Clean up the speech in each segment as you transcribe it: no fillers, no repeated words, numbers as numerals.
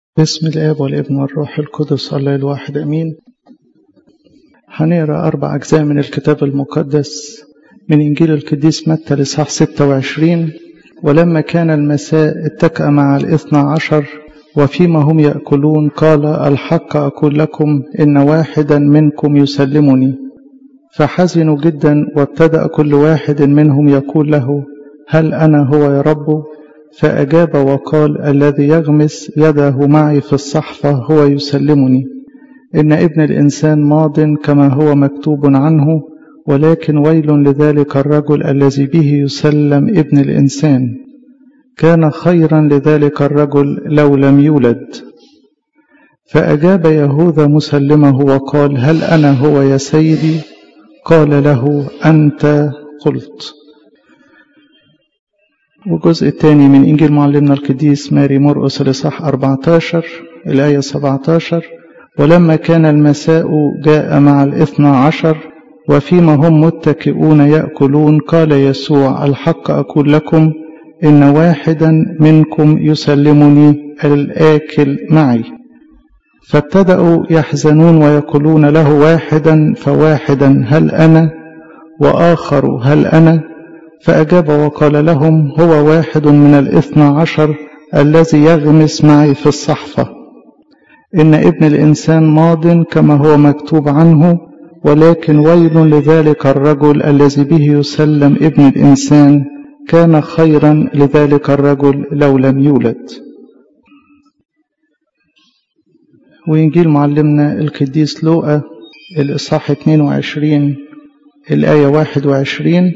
باسم الآب والابن والروح القدس الله الواحد أمين. هنقرأ 4 أجزاء من الكتاب المقدس من إنجيل القديس متى الإصحاح 26. ولما كان المساء اتكأ مع 12 وفيما هم يأكلون قال: الحق أقول لكم إن واحدا منكم يسلمني. فحزنوا جدا، وابتدأ كل واحد منهم يقول له: هل أنا هو يا رب؟ فأجاب وقال: الذي يغمس يده معي في الصحفة هو يسلمني. إن ابن الإنسان ماض كما هو مكتوب عنه، ولكن ويل لذلك الرجل الذي به يسلم ابن الإنسان. كان خيرا لذلك الرجل لو لم يولد. فأجاب يهوذا مسلمه وقال: هل أنا هو يا سيدي؟ قال له: أنت قلت. والجزء الثاني من إنجيل معلمنا القديس ماري مرقس الإصحاح 14 الآية 17. ولما كان المساء جاء مع 12 وفيما هم متكئون يأكلون قال يسوع: الحق أقول لكم إن واحدا منكم يسلمني الآكل معي. فابتدأوا يحزنون ويقولون له واحدا فواحدا: هل أنا؟ وآخر: هل أنا؟ فأجاب وقال لهم: هو واحد من 12 الذي يغمس معي في الصحفة. إن ابن الإنسان ماض كما هو مكتوب عنه، ولكن ويل لذلك الرجل الذي به يسلم ابن الإنسان. كان خيرا لذلك الرجل لو لم يولد. وإنجيل معلمنا القديس لوقا الإصحاح 22 الآية 21.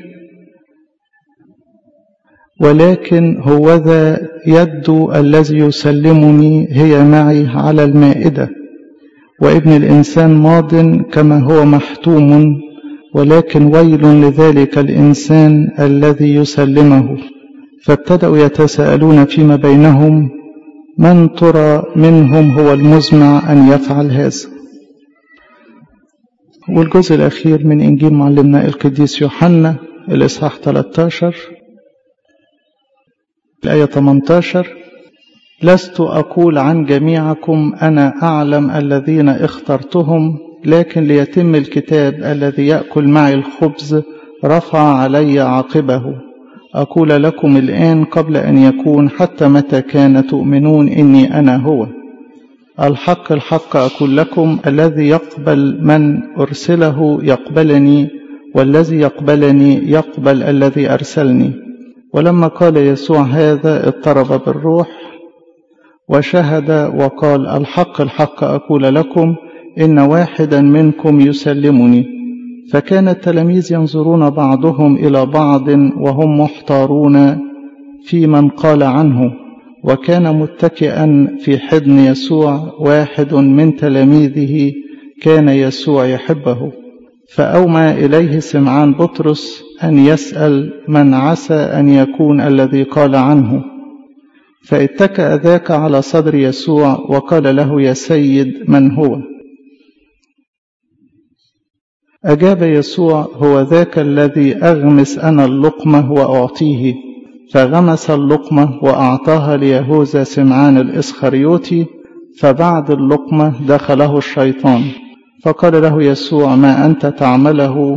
ولكن هوذا يد الذي يسلمني هي معي على المائدة، وابن الإنسان ماض كما هو محتوم، ولكن ويل لذلك الإنسان الذي يسلمه. فابتدأوا يتساءلون فيما بينهم: من ترى منهم هو المزمع أن يفعل هذا؟ والجزء الأخير من إنجيل معلمنا القديس يوحنا الإصحاح 13 الآية 18. لست أقول عن جميعكم أنا أعلم الذين اخترتهم، لكن ليتم الكتاب: الذي يأكل معي الخبز رفع علي عاقبه. أقول لكم الآن قبل أن يكون، حتى متى كان تؤمنون إني أنا هو. الحق الحق أقول لكم: الذي يقبل من أرسله يقبلني، والذي يقبلني يقبل الذي أرسلني. ولما قال يسوع هذا اضطرب بالروح وشهد وقال: الحق الحق أقول لكم إن واحدا منكم يسلمني. فكان التلاميذ ينظرون بعضهم إلى بعض وهم محتارون في من قال عنه. وكان متكئا في حضن يسوع واحد من تلاميذه كان يسوع يحبه، فأومى إليه سمعان بطرس أن يسأل من عسى أن يكون الذي قال عنه. فاتكأ ذاك على صدر يسوع وقال له: يا سيد، من هو؟ أجاب يسوع: هو ذاك الذي أغمس أنا اللقمة وأعطيه. فغمس اللقمة وأعطاها ليهوذا سمعان الإسخريوطي. فبعد اللقمة دخله الشيطان. فقال له يسوع: ما أنت تعمله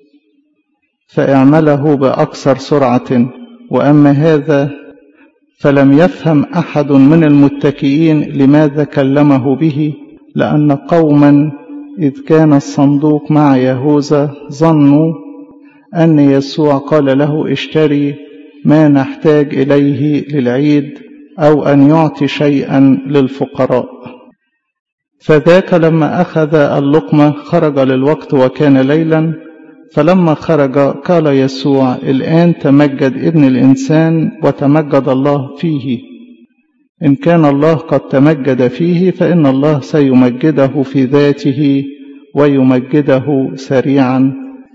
فاعمله بأكثر سرعة. وأما هذا فلم يفهم أحد من المتكئين لماذا كلمه به، لأن قوما إذ كان الصندوق مع يهوذا ظنوا أن يسوع قال له: اشتري ما نحتاج إليه للعيد، أو أن يعطي شيئا للفقراء. فذاك لما أخذ اللقمة خرج للوقت وكان ليلا. فلما خرج قال يسوع: الآن تمجد ابن الإنسان وتمجد الله فيه. إن كان الله قد تمجد فيه، فإن الله سيمجده في ذاته ويمجده سريعا.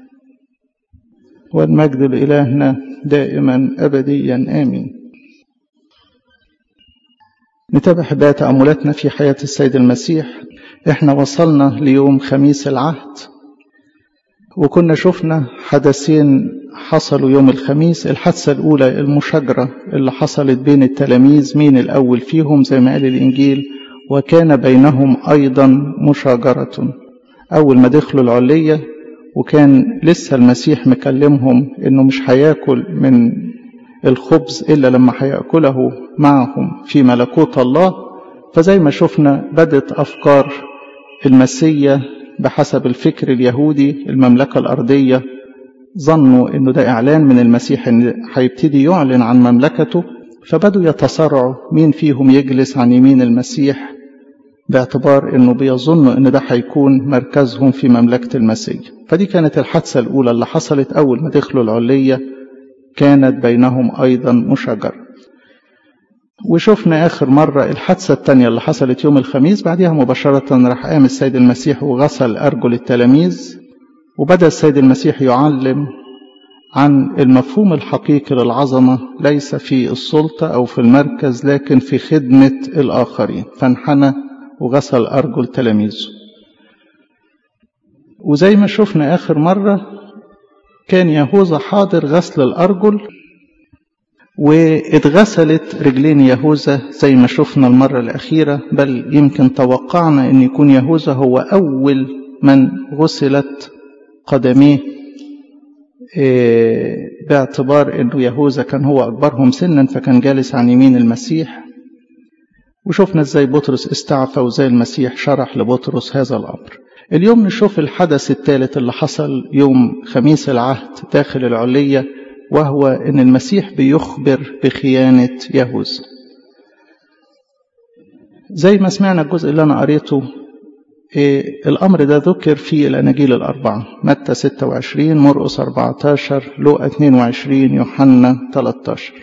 والمجد لإلهنا دائما أبديا آمين. نتابع بقى تأملاتنا في حياة السيد المسيح. احنا وصلنا ليوم خميس العهد، وكنا شفنا حدثين حصلوا يوم الخميس. الحادثة الأولى المشاجرة اللي حصلت بين التلاميذ، مين الأول فيهم زي ما قال الإنجيل: وكان بينهم أيضا مشاجرة. أول ما دخلوا العلية وكان لسه المسيح مكلمهم إنه مش هياكل من الخبز إلا لما هيأكله معهم في ملكوت الله، فزي ما شفنا بدت أفكار المسيح بحسب الفكر اليهودي المملكة الأرضية، ظنوا إنه ده إعلان من المسيح إن هيبتدي يعلن عن مملكته، فبدوا يتصارعوا مين فيهم يجلس عن يمين المسيح، باعتبار إنه بيظنوا إن ده هيكون مركزهم في مملكة المسيح. فدي كانت الحادثة الأولى اللي حصلت أول ما دخلوا العلية، كانت بينهم أيضا مشاجرة. وشفنا آخر مرة الحادثة الثانية اللي حصلت يوم الخميس، بعدها مباشرة راح قام السيد المسيح وغسل أرجل التلاميذ، وبدأ السيد المسيح يعلم عن المفهوم الحقيقي للعظمة، ليس في السلطة أو في المركز لكن في خدمة الآخرين، فانحنى وغسل أرجل تلاميذه. وزي ما شفنا آخر مرة كان يهوذا حاضر غسل الأرجل، واتغسلت رجلين يهوذا زي ما شفنا المرة الأخيرة، بل يمكن توقعنا أن يكون يهوذا هو أول من غسلت قدميه، باعتبار أنه يهوذا كان هو أكبرهم سنا فكان جالس عن يمين المسيح. وشفنا ازاي بطرس استعفى وازاي المسيح شرح لبطرس هذا الأمر. اليوم نشوف الحدث الثالث اللي حصل يوم خميس العهد داخل العلية، وهو أن المسيح بيخبر بخيانة يهوذا. زي ما سمعنا الجزء اللي أنا قريته، الأمر ده ذكر في الأناجيل الأربعة، متى 26، مرقس 14، لوقا 22، يوحنا 13.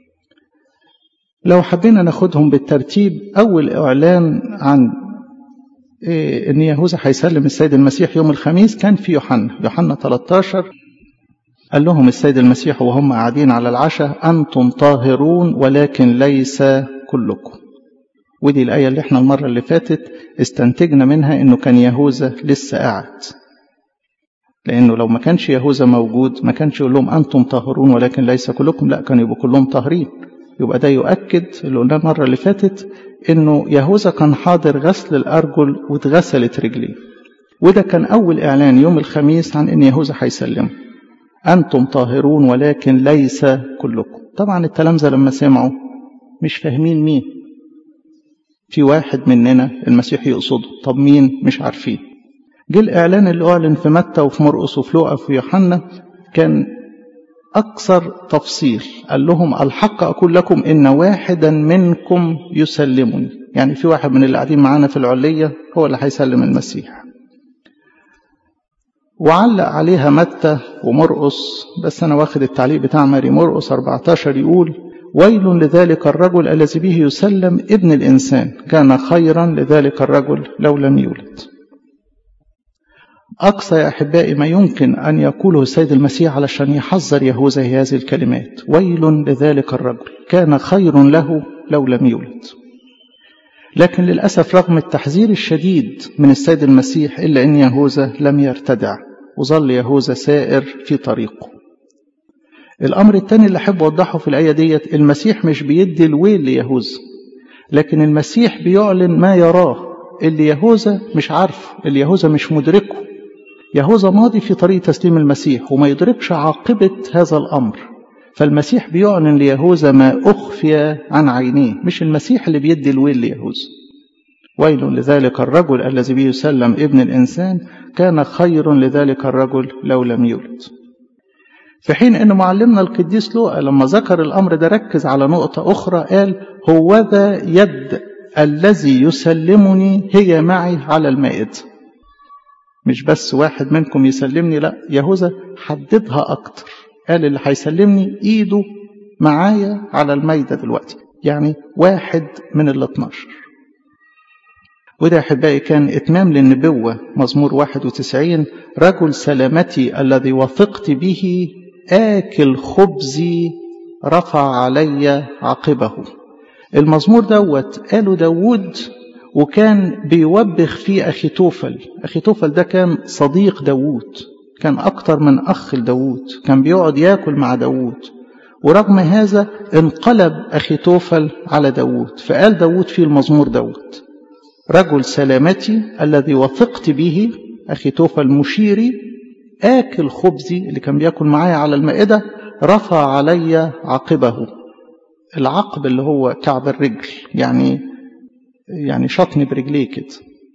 لو حبينا ناخدهم بالترتيب، أول إعلان عن أن يهوذا هيسلم السيد المسيح يوم الخميس كان في يوحنا 13. قال لهم السيد المسيح وهم قاعدين على العشاء: أنتم طاهرون ولكن ليس كلكم. ودي الآية اللي احنا المرة اللي فاتت استنتجنا منها انه كان يهوذا لسه قاعد، لانه لو ما كانش يهوذا موجود ما كانش يقول لهم أنتم طاهرون ولكن ليس كلكم، لا كانوا يبقوا كلهم طاهرين. يبقى ده يؤكد اللي قلناه المرة اللي فاتت انه يهوذا كان حاضر غسل الأرجل واتغسلت رجليه، وده كان أول إعلان يوم الخميس عن ان يهوذا هيسلمه: أنتم طاهرون ولكن ليس كلكم. طبعا التلامذة لما سمعوا مش فاهمين مين، في واحد مننا المسيح يقصده، طب مين مش عارفين. جه الإعلان اللي أعلن في متى وفي مرقس وفي لوقا وفي يوحنا كان أكثر تفصيل، قال لهم: الحق أقول لكم إن واحدا منكم يسلمني، يعني في واحد من اللي قاعدين معانا في العلية هو اللي هيسلم المسيح. وعلق عليها متى ومرقس، بس أنا واخد التعليق بتاع ماري مرقس 14، يقول: ويل لذلك الرجل الذي به يسلم ابن الإنسان، كان خيرا لذلك الرجل لو لم يولد. أقصى يا أحبائي ما يمكن أن يقوله السيد المسيح علشان يحذر يهوذا هذه الكلمات: ويل لذلك الرجل، كان خير له لو لم يولد. لكن للأسف رغم التحذير الشديد من السيد المسيح إلا أن يهوذا لم يرتدع، وظل يهوذا سائر في طريقه. الأمر الثاني اللي أحب أوضحه في الآية ديت، المسيح مش بيدي الويل ليهوذا، لكن المسيح بيعلن ما يراه اللي يهوذا مش عارفه، اللي يهوذا مش مدركه. يهوذا ماضي في طريق تسليم المسيح وما يدركش عاقبة هذا الأمر، فالمسيح بيعلن ليهوذا ما أخفي عن عينيه، مش المسيح اللي بيدي الويل ليهوذا. ويل لذلك الرجل الذي به يسلم ابن الإنسان، كان خير لذلك الرجل لو لم يولد. في حين أن معلمنا القديس لوقا لما ذكر الأمر ده ركز على نقطة أخرى، قال: هوذا يد الذي يسلمني هي معي على المائدة. مش بس واحد منكم يسلمني، لا، يهوذا حددها أكتر، قال اللي هيسلمني إيده معايا على المائدة دلوقتي، يعني واحد من ال12. وده أحبائي كان إتمام للنبوة، مزمور 91: رجل سلامتي الذي وثقت به آكل خبزي رفع علي عقبه. المزمور دوت قاله داود، وكان بيوبخ فيه أخيتوفل. أخيتوفل ده كان صديق داود، كان أكتر من أخ لداود، كان بيقعد ياكل مع داود، ورغم هذا انقلب أخيتوفل على داود. فقال داود في المزمور دوت: رجل سلامتي الذي وثقت به أخيتوفل المشيري آكل خبزي اللي كان بياكل معايا على المائدة رفع علي عقبه. العقب اللي هو كعب الرجل، يعني شطني برجليه كده.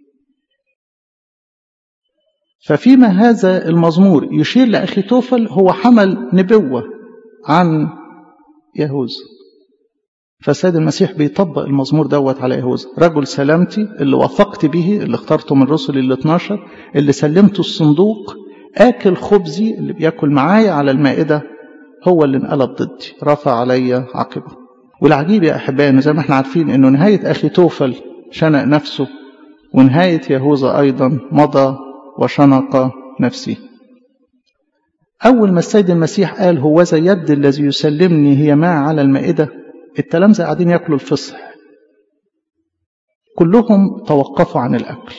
ففيما هذا المزمور يشير لأخيتوفل هو حمل نبوة عن يهوذا، فالسيد المسيح بيطبق المزمور دوت على يهوذا. رجل سلامتي اللي وثقت به، اللي اخترته من رسل ال12، اللي سلمته الصندوق، آكل خبزي اللي بياكل معايا على المائدة هو اللي انقلب ضدي، رفع علي عقبه. والعجيب يا أحبائي إنه زي ما احنا عارفين إنه نهاية أخيتوفل شنق نفسه، ونهاية يهوذا أيضا مضى وشنق نفسه. أول ما السيد المسيح قال هوذا يد الذي يسلمني هي ما على المائدة، التلامذة قاعدين يأكلوا الفصح، كلهم توقفوا عن الأكل.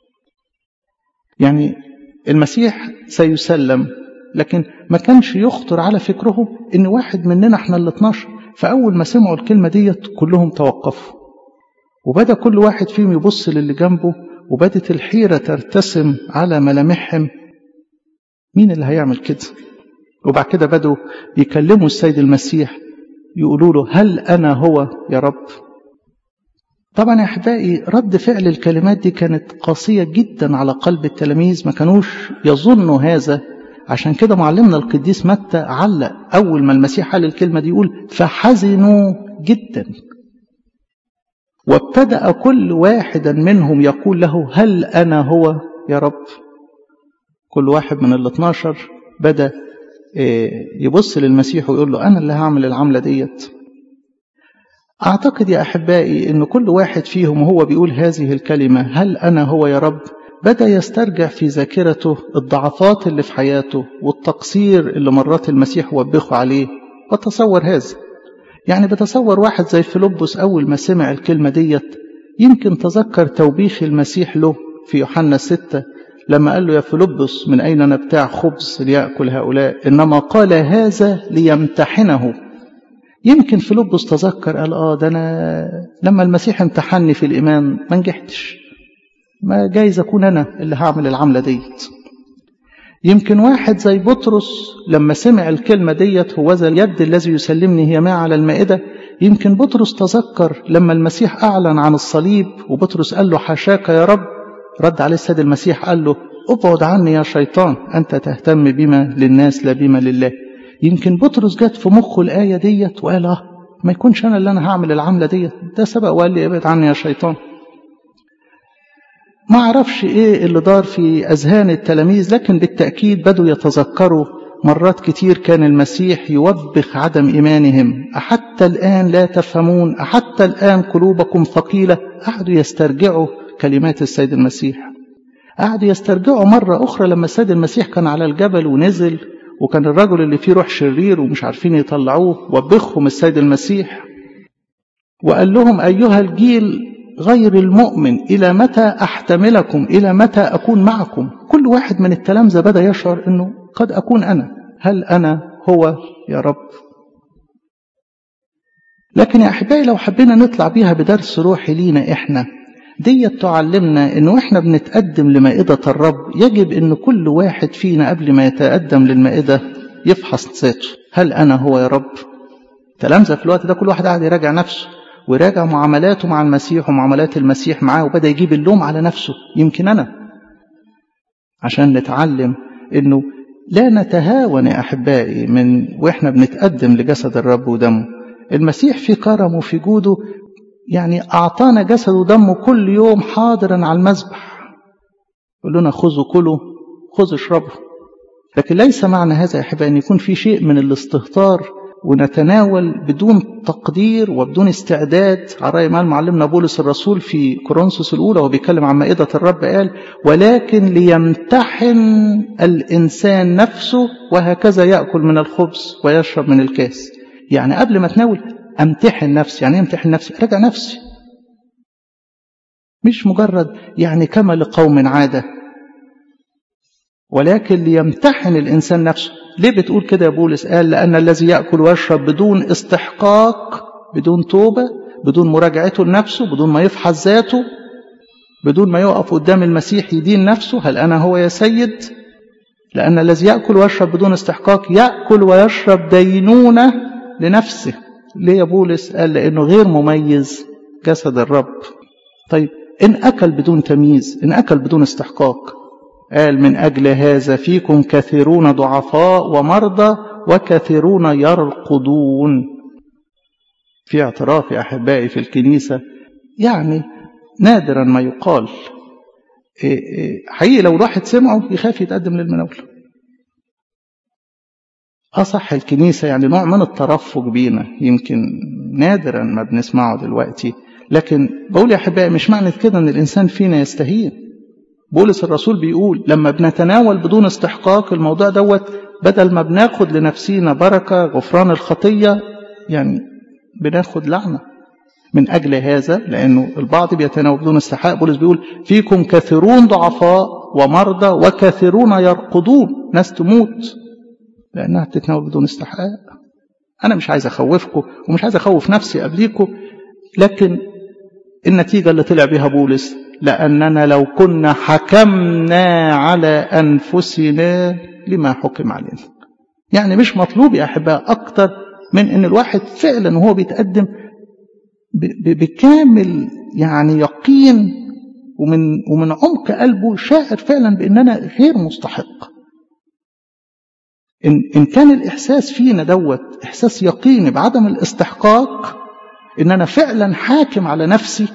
يعني المسيح سيسلم، لكن ما كانش يخطر على فكره إن واحد مننا احنا ال12. فأول ما سمعوا الكلمة ديت كلهم توقفوا، وبدأ كل واحد فيهم يبص للي جنبه، وبدت الحيرة ترتسم على ملامحهم، مين اللي هيعمل كده؟ وبعد كده بدوا يكلموا السيد المسيح يقولوا له هل أنا هو يا رب؟ طبعا يا أحبائي رد فعل الكلمات دي كانت قاسية جدا على قلب التلاميذ، ما كانوش يظنوا هذا. عشان كده معلمنا القديس متى علق أول ما المسيح قال الكلمة دي يقول فحزنوا جدا، وابتدأ كل واحدا منهم يقول له هل أنا هو يا رب؟ كل واحد من ال12 بدأ يبص للمسيح ويقول له أنا اللي هعمل العملة ديت. أعتقد يا أحبائي أن كل واحد فيهم وهو بيقول هذه الكلمة هل أنا هو يا رب بدأ يسترجع في ذاكرته الضعفات اللي في حياته والتقصير اللي مرات المسيح وبخه عليه. بتصور هذا، يعني بتصور واحد زي فيلبس أول ما سمع الكلمة ديت يمكن تذكر توبيخ المسيح له في يوحنا 6 لما قال له يا فيلبس من أين نبتاع خبز ليأكل هؤلاء؟ إنما قال هذا ليمتحنه. يمكن فيلبس تذكر قال ده أنا لما المسيح امتحني في الإيمان ما نجحتش، ما جايز أكون أنا اللي هعمل العملة ديت. يمكن واحد زي بطرس لما سمع الكلمة ديت هوذا اليد الذي يسلمني هي ما على المائدة، يمكن بطرس تذكر لما المسيح أعلن عن الصليب وبطرس قال له حاشاك يا رب، رد عليه السيد المسيح قال له ابعد عني يا شيطان، أنت تهتم بما للناس لا بما لله. يمكن بطرس جت في مخه الآية ديت وقال ما يكونش أنا اللي أنا هعمل العملة ديت، ده سبق وقال لي ابعد عني يا شيطان. ما عرفش إيه اللي دار في أذهان التلاميذ، لكن بالتأكيد بدوا يتذكروا مرات كتير كان المسيح يوبخ عدم إيمانهم. أحتى الآن لا تفهمون؟ أحتى الآن قلوبكم ثقيلة؟ قعدوا يسترجعوا كلمات السيد المسيح، قعدوا يسترجعوا مرة أخرى لما السيد المسيح كان على الجبل ونزل وكان الرجل اللي فيه روح شرير ومش عارفين يطلعوه، وبخهم السيد المسيح وقال لهم أيها الجيل غير المؤمن إلى متى أحتملكم؟ إلى متى أكون معكم؟ كل واحد من التلامذة بدأ يشعر أنه قد أكون أنا، هل أنا هو يا رب؟ لكن يا أحبائي لو حبينا نطلع بيها بدرس روحي لينا إحنا، دي تعلمنا أنه إحنا بنتقدم لمائدة الرب يجب أن كل واحد فينا قبل ما يتقدم للمائدة يفحص ذاته، هل أنا هو يا رب؟ تلامذة في الوقت ده كل واحد قاعد يراجع نفسه ويراجع معاملاته مع المسيح ومعاملات المسيح معاه، وبدأ يجيب اللوم على نفسه، يمكن أنا، عشان نتعلم أنه لا نتهاون يا أحبائي وإحنا بنتقدم لجسد الرب ودمه. المسيح في كرمه وفي جوده يعني أعطانا جسد ودمه كل يوم حاضرا على المذبح، يقول لنا خذوا كلوا خذوا اشربوا. لكن ليس معنى هذا يا أحبائي أن يكون في شيء من الاستهتار ونتناول بدون تقدير وبدون استعداد. على رأي ما معلمنا بولس الرسول في كورنثوس الأولى وبيتكلم عن مائدة الرب قال ولكن ليمتحن الإنسان نفسه وهكذا يأكل من الخبز ويشرب من الكاس. يعني قبل ما تناول أمتحن نفسي. يعني أمتحن نفسي؟ أراجع نفسي، مش مجرد يعني كما لقوم عادة، ولكن ليمتحن الإنسان نفسه. ليه بتقول كده يا بولس؟ قال لأن الذي يأكل ويشرب بدون استحقاق، بدون توبة، بدون مراجعته لنفسه، بدون ما يفحص ذاته، بدون ما يقف قدام المسيح يدين نفسه، هل أنا هو يا سيد؟ لأن الذي يأكل ويشرب بدون استحقاق يأكل ويشرب دينونة لنفسه. ليه يا بولس؟ قال لأنه غير مميز جسد الرب. طيب إن أكل بدون تمييز، إن أكل بدون استحقاق، قال من أجل هذا فيكم كثيرون ضعفاء ومرضى وكثيرون يرقدون. في اعتراف يا أحبائي في الكنيسة، يعني نادرا ما يقال، حقيقي لو الواحد سمعه يخاف يتقدم للمناولة. أصح الكنيسة يعني نوع من الترفق بينا، يمكن نادرا ما بنسمعه دلوقتي، لكن بقول يا أحبائي مش معنى كده أن الإنسان فينا يستهين. بولس الرسول بيقول لما بنتناول بدون استحقاق الموضوع دوت، بدل ما بناخد لنفسينا بركة غفران الخطية، يعني بناخد لعنة. من أجل هذا، لأنه البعض بيتناول بدون استحقاق، بولس بيقول فيكم كثيرون ضعفاء ومرضى وكثيرون يرقدون. ناس تموت لأنها بتتناول بدون استحقاق. أنا مش عايز أخوفكم ومش عايز أخوف نفسي قبليكم، لكن النتيجة اللي طلع بها بولس لأننا لو كنا حكمنا على أنفسنا لما حكم علينا. يعني مش مطلوب يا أحباء أكتر من أن الواحد فعلا وهو بيتقدم بكامل يعني يقين ومن عمق قلبه شاعر فعلا بأننا غير مستحق. إن كان الإحساس فينا دوت إحساس يقيني بعدم الاستحقاق، إن أنا فعلا حاكم على نفسي،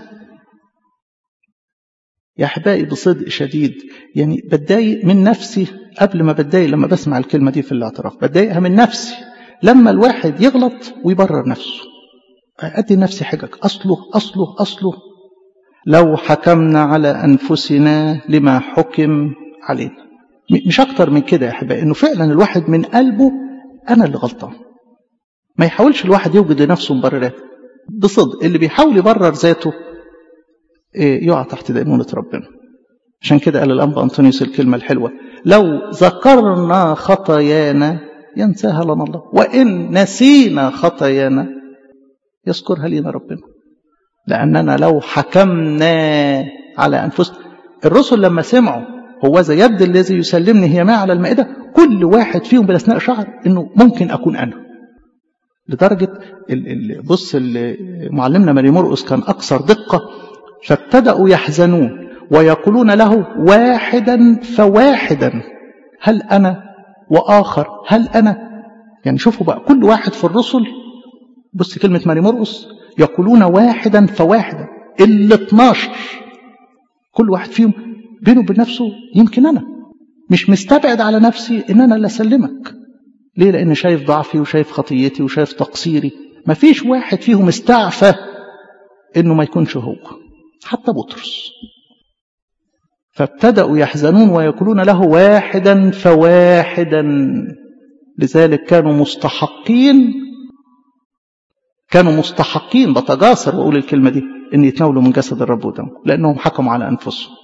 يا أحبائي بصدق شديد يعني بتضايق من نفسي قبل ما بتضايق لما بسمع الكلمة دي في الاعتراف. بتضايقها من نفسي لما الواحد يغلط ويبرر نفسه، أدي نفسي حجج، أصله لو حكمنا على أنفسنا لما حكم علينا. مش أكتر من كده يا أحبائي، إنه فعلا الواحد من قلبه أنا اللي غلطان. ما يحاولش الواحد يوجد لنفسه مبررات. بصدق اللي بيحاول يبرر ذاته يقع تحت دينونة ربنا. عشان كده قال الأنبا أنطونيوس الكلمة الحلوة: لو ذكرنا خطايانا ينساها لنا الله، وإن نسينا خطايانا يذكرها لنا ربنا. لأننا لو حكمنا على أنفسنا. الرسل لما سمعوا هو ذا يبدو الذي يسلمني هي ما على المائدة، كل واحد فيهم بالأثناء شعر إنه ممكن أكون أنا. لدرجة بص معلمنا ماري مرقس كان أكثر دقة، فابتدأوا يحزنون ويقولون له واحدا فواحدا هل أنا، وآخر هل أنا. يعني شوفوا بقى كل واحد في الرسل، بص كلمة ماري مرقس، يقولون واحدا فواحدا. 12 كل واحد فيهم بينه وبين نفسه يمكن أنا مش مستبعد على نفسي إن أنا اللي أسلمك. ليه؟ لأن شايف ضعفي وشايف خطيتي وشايف تقصيري. ما فيش واحد فيهم استعفى إنه ما يكونش هو، حتى بطرس. فابتدأوا يحزنون ويقولون له واحدا فواحدا. لذلك كانوا مستحقين بتجاسر وأقول الكلمة دي إن يتناولوا من جسد الرب ودمه، لأنهم حكموا على أنفسهم.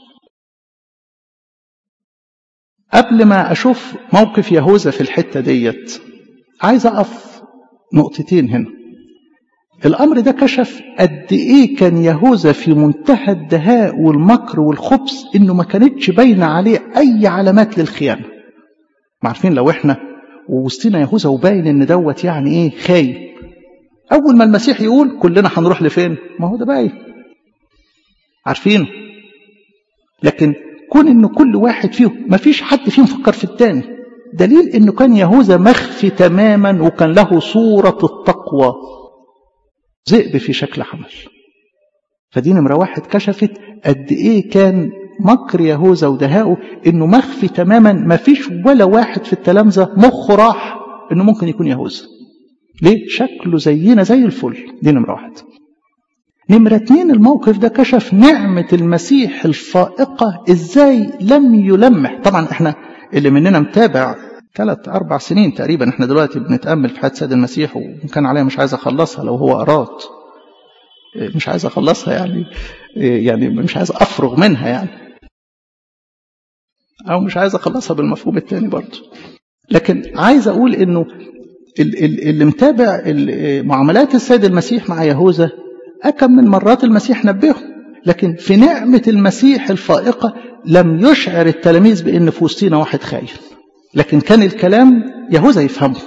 قبل ما أشوف موقف يهوذا في الحتة ديت، عايز أقف نقطتين هنا. الأمر ده كشف قد إيه كان يهوذا في منتهى الدهاء والمكر والخبث، إنه ما كانتش باينة عليه أي علامات للخيانة. عارفين لو إحنا ووسطنا يهوذا وباين إن دوت يعني إيه خاين، أول ما المسيح يقول كلنا هنروح لفين؟ ما هو ده باين، عارفين. لكن كون إنه كل واحد فيهم ما فيش حد فيهم فكر في التاني، دليل إنه كان يهوذا مخفي تماما، وكان له صورة التقوى، ذئب في شكل حمل. فدي نمرة واحد كشفت قد إيه كان مكر يهوذا ودهاؤه، إنه مخفي تماما، ما فيش ولا واحد في التلامذة مخه راح إنه ممكن يكون يهوذا. ليه؟ شكله زينا زي الفل. دي نمرة واحد. نمرة 2، الموقف ده كشف نعمة المسيح الفائقة إزاي لم يلمح. طبعا إحنا اللي مننا متابع 3-4 سنين تقريبا، إحنا دلوقتي بنتأمل في حياة سيد المسيح، وكان عليها مش عايز أخلصها لو هو أراد، مش عايز أخلصها يعني مش عايز أفرغ منها يعني، أو مش عايز أخلصها بالمفهوم الثاني برضو. لكن عايز أقول إنه اللي متابع معاملات السيد المسيح مع يهوذا، أكم من مرات المسيح نبهه لكن في نعمة المسيح الفائقة لم يشعر التلاميذ بأن في وسطينا واحد خاين، لكن كان الكلام يهوذا يفهمه،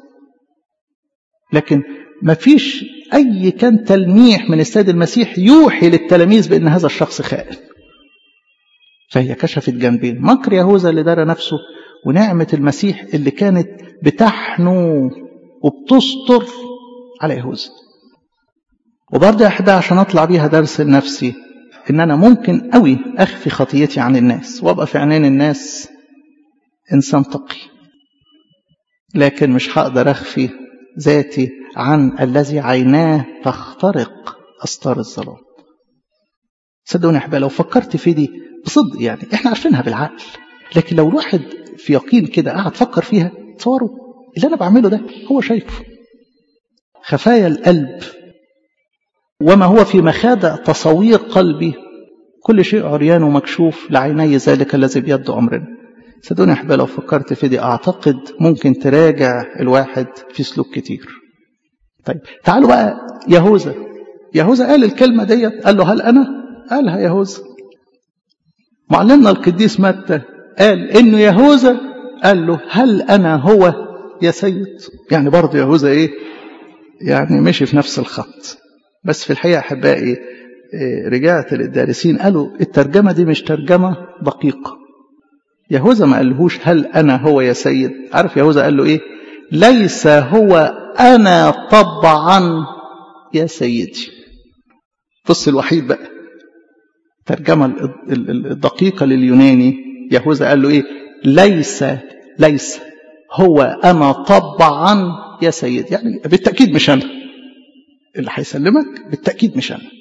لكن ما فيش أي كان تلميح من السيد المسيح يوحي للتلاميذ بأن هذا الشخص خائن. فهي كشفت جنبين، مكر يهوذا اللي دار نفسه، ونعمة المسيح اللي كانت بتحنو وبتستر على يهوذا. وبرضه يا أحبائي عشان أطلع بيها درس لنفسي، إن أنا ممكن قوي أخفي خطيتي عن الناس وأبقى في عينين الناس إنسان تقي، لكن مش هقدر أخفي ذاتي عن الذي عيناه تخترق أستار الظلام. صدقوني يا أحبائي لو فكرت في دي بصدق، يعني إحنا عارفينها بالعقل، لكن لو الواحد في يقين كده قاعد فكر فيها، تصوروا اللي أنا بعمله ده هو شايفه. خفايا القلب وما هو في مخادع تصوير قلبي، كل شيء عريان ومكشوف لعيني ذلك الذي بيد أمرنا. صدقوني يا أحبائي لو فكرت في دي أعتقد ممكن تراجع الواحد في سلوك كتير. طيب تعالوا بقى يهوذا قال الكلمة دي، قال له هل أنا؟ قالها يهوذا. معلمنا القديس متى قال إنه يهوذا قال له هل أنا هو يا سيد؟ يعني برضه يهوذا إيه؟ يعني مشي في نفس الخط. بس في الحقيقة أحبائي رجعت للدارسين قالوا الترجمة دي مش ترجمة دقيقة. يهوذا ما قالهوش هل أنا هو يا سيد، عارف يهوذا قال له إيه؟ ليس هو أنا طبعا يا سيدي. بص الوحيد بقى الترجمة الدقيقة لليوناني، يهوذا قال له إيه؟ ليس هو أنا طبعا يا سيد، يعني بالتأكيد مش أنا اللي هيسلمك، بالتأكيد مش أنا.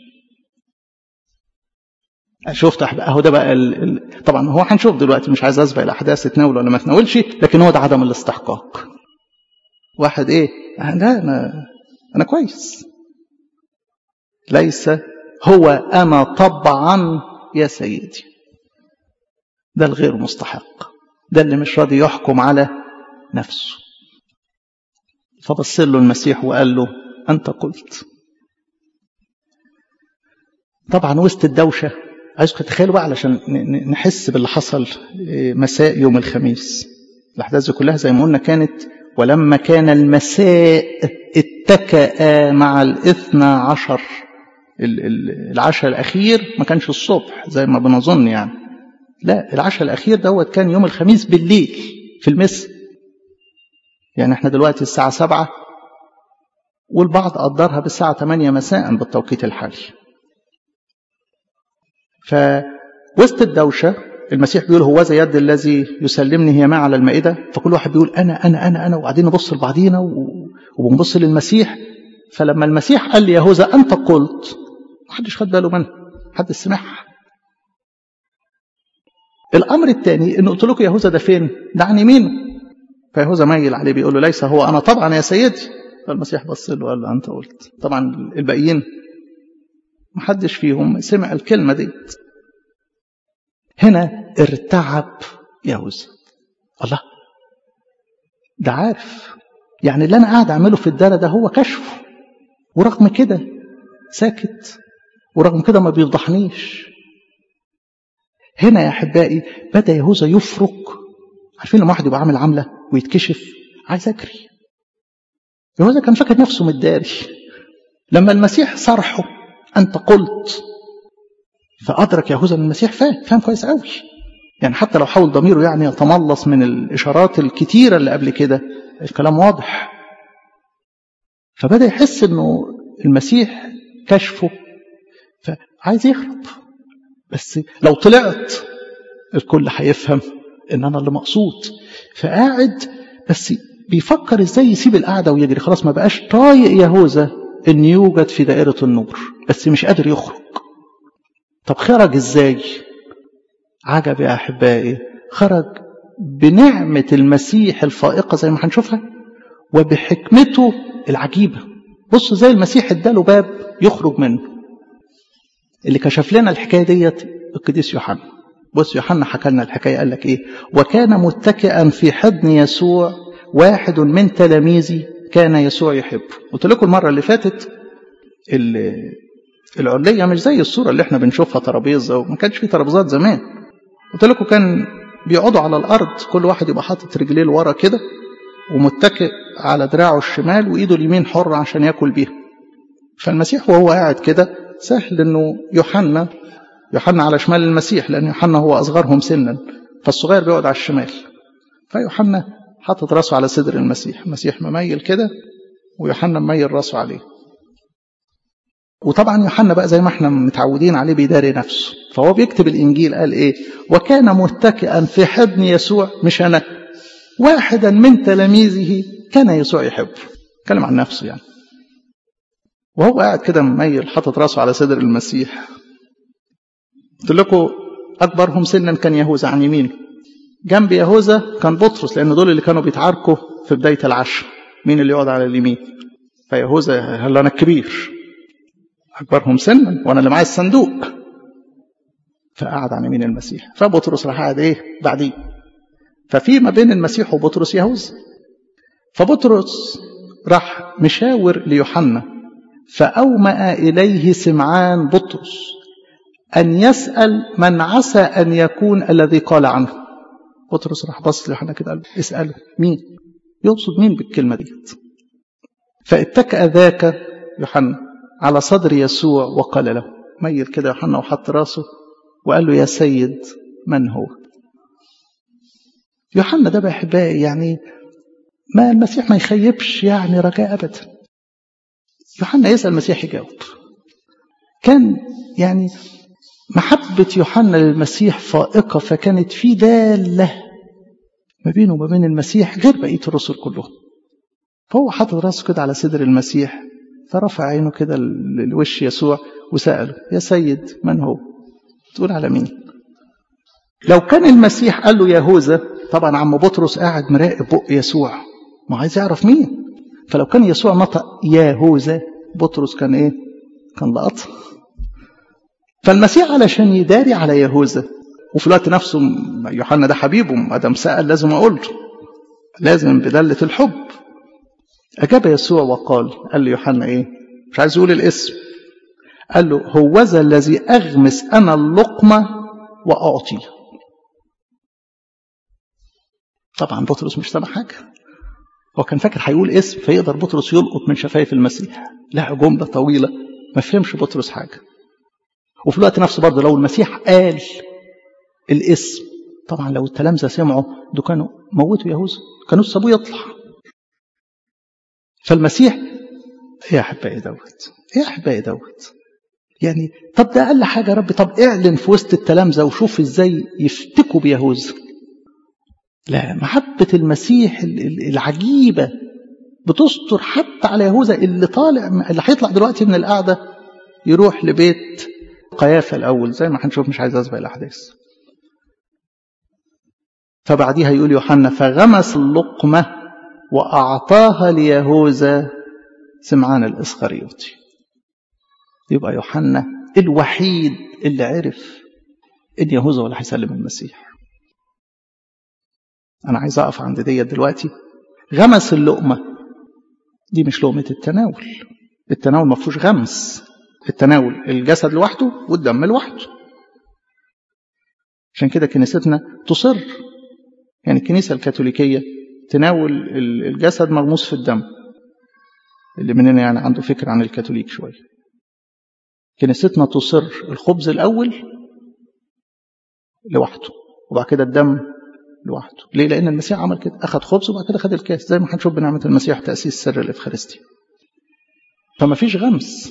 شفت أهو ده بقى طبعا هو هنشوف دلوقتي، مش عايز أسبق الأحداث تتناول ولا ما تناولش، لكن هو ده عدم الاستحقاق. واحد إيه؟ لا أنا كويس. ليس هو أنا طبعا يا سيدي، ده الغير مستحق، ده اللي مش راضي يحكم على نفسه. فبص له المسيح وقال له أنت قلت. طبعا وسط الدوشة، عايزكم تتخيلوا بقى علشان نحس باللي حصل مساء يوم الخميس. الأحداث كلها زي ما قلنا كانت ولما كان المساء اتكأ مع 12 العشاء الأخير، ما كانش الصبح زي ما بنظن يعني، لا العشاء الأخير دوت كان يوم الخميس بالليل في المساء. يعني احنا دلوقتي الساعة 7 والبعض قدرها بالساعة 8 مساء بالتوقيت الحالي. فوسط الدوشة المسيح بيقول هوذا يد الذي يسلمني هي ما على المائدة، فكل واحد بيقول أنا أنا أنا أنا، وقاعدين نبص لبعضينا وبنبص للمسيح. فلما المسيح قال لي يهوذا أنت قلت، محدش خد باله منها، حد سمعها. الأمر الثاني إنه قلت لكم يهوذا ده فين؟ ده عن يمينه. فيهوذا مايل عليه بيقول له ليس هو أنا طبعا يا سيدي. فالمسيح بص له وقال له أنت قلت. طبعا الباقيين محدش فيهم سمع الكلمة دي. هنا ارتعب يهوذا، الله ده عارف يعني اللي أنا قاعد أعمله في الدار ده هو كشفه، ورغم كده ساكت، ورغم كده ما بيفضحنيش. هنا يا أحبائي بدأ يهوذا يفرق. عارفين لما واحد يبقى عامل عملة ويتكشف عايز أجري، يهوذا كان فاكر نفسه متداري. لما المسيح صرحه أنت قلت، فأدرك يهوذا أن المسيح فاهم كويس قوي، يعني حتى لو حاول ضميره يعني يتملص من الإشارات الكتيرة اللي قبل كده، الكلام واضح. فبدأ يحس أنه المسيح كشفه، فعايز يهرب. بس لو طلعت الكل هيفهم ان انا اللي مقصود. فقاعد بس بيفكر ازاي يسيب القعده ويجري، خلاص ما بقاش طايق يهوذا ان يوجد في دائره النور، بس مش قادر يخرج. طب خرج ازاي؟ عجب يا احبائي، خرج بنعمه المسيح الفائقه زي ما هنشوفها، وبحكمته العجيبه. بصوا زي المسيح اداله باب يخرج منه. اللي كشف لنا الحكايه ديت القديس يوحنا. بص يوحنا حكى لنا الحكايه، قال لك ايه؟ وكان متكئا في حضن يسوع واحد من تلاميذي كان يسوع يحبه. قلت لكم المره اللي فاتت العلية مش زي الصورة اللي احنا بنشوفها ترابيزة، وما كانش في ترابيزات زمان. قلت لكم كان بيقعدوا على الأرض، كل واحد يبقى حاطط رجليه لورا كده ومتكئ على دراعه الشمال وإيده اليمين حرة عشان يأكل بيها. فالمسيح وهو قاعد كده سهل إنه يوحنا على شمال المسيح، لأن يوحنا هو أصغرهم سنا، فالصغير بيقعد على الشمال. فيوحنا حاطط راسه على صدر المسيح مميل كده، ويوحنا مميل راسه عليه. وطبعا يوحنا بقى زي ما احنا متعودين عليه بيداري نفسه، فهو بيكتب الإنجيل قال إيه؟ وكان متكئا في حضن يسوع، مش أنا، واحدا من تلاميذه كان يسوع يحبه. اتكلم عن نفسه يعني، وهو قاعد كده مميل حاطط راسه على صدر المسيح. قلت لكم أكبرهم سنا كان يهوذا عن يمينه، جنب يهوذا كان بطرس، لأن دول اللي كانوا بيتعاركوا في بداية العشاء مين اللي يقعد على اليمين. فيهوذا هل أنا الكبير أكبرهم سنا وأنا اللي معايا الصندوق، فقعد عن يمين المسيح. فبطرس راح قاعد إيه بعديه، ففي ما بين المسيح وبطرس يهوذا. فبطرس راح مشاور ليوحنا، فأومأ إليه سمعان بطرس أن يسأل من عسى أن يكون الذي قال عنه. بطرس راح بص ليوحنا كده قال اسأله مين، يقصد مين بالكلمة دي. فاتكأ ذاك يوحنا على صدر يسوع وقال له، ميل كده يوحنا وحط راسه وقال له يا سيد من هو. يوحنا ده بأحبائي يعني ما المسيح ما يخيبش يعني رجاء أبدا. يوحنا يسأل المسيح يجاوب. كان يعني محبة يوحنا للمسيح فائقة، فكانت في دالة ما بينه وما بين المسيح غير بقية الرسل كلهم. فهو حاطط راسه كده على صدر المسيح، فرفع عينه كده لوش يسوع وسأله يا سيد من هو. تقول على مين؟ لو كان المسيح قال له يهوذا، طبعا عم بطرس قاعد مراقب بق يسوع ما عايز يعرف مين. فلو كان يسوع نطق يهوذا، بطرس كان ايه؟ كان لقط. فالمسيح علشان يداري على يهوذا، وفي الوقت نفسه يوحنا ده حبيبه، ما دام سأل لازم اقول له، لازم بدلة الحب. أجاب يسوع وقال، قال له يوحنا ايه؟ مش عايز يقول الاسم، قال له هوذا الذي أغمس أنا اللقمة وأعطي. طبعا بطرس مش سامع حاجة، هو كان فاكر هيقول اسم فيقدر بطرس يلقط من شفايف المسيح. لا، جملة طويلة ما فهمش بطرس حاجة. وفي الوقت نفسه برضه لو المسيح قال الاسم، طبعا لو التلامذة سمعوا دول كانوا موتوا يهوذا، كانوا سابوه يطلع. فالمسيح يا أحبائي دوت يعني، طب ده أقل حاجة يا رب، طب اعلن في وسط التلامذة وشوف ازاي يفتكوا بيهوذا. لا، محبة المسيح العجيبة بتستر حتى على يهوذا اللي هيطلع دلوقتي من القعدة يروح لبيت قيافة الأول، زي ما هنشوف، مش عايز أسبق الأحداث. فبعديها يقول يوحنا فغمس اللقمة وأعطاها ليهوذا سمعان الإسخريوطي. يبقى يوحنا الوحيد اللي عرف إن يهوذا ولا هيسلم المسيح. أنا عايز أقف عند دي دلوقتي. غمس اللقمة دي مش لقمة التناول، التناول ما فيهوش غمس، التناول الجسد لوحده والدم لوحده. عشان كده كنيستنا تصر، يعني الكنيسة الكاثوليكية تناول الجسد مغموس في الدم. اللي مننا يعني عنده فكرة عن الكاثوليك شوية، كنيستنا تصر الخبز الأول لوحده وبعد كده الدم لوحده. ليه؟ لأن المسيح عمل كده، أخذ خبز وبعد كده أخذ الكاس، زي ما هنشوف بنعمة المسيح تأسيس سر الإفخارستيا. فما فيش غمس.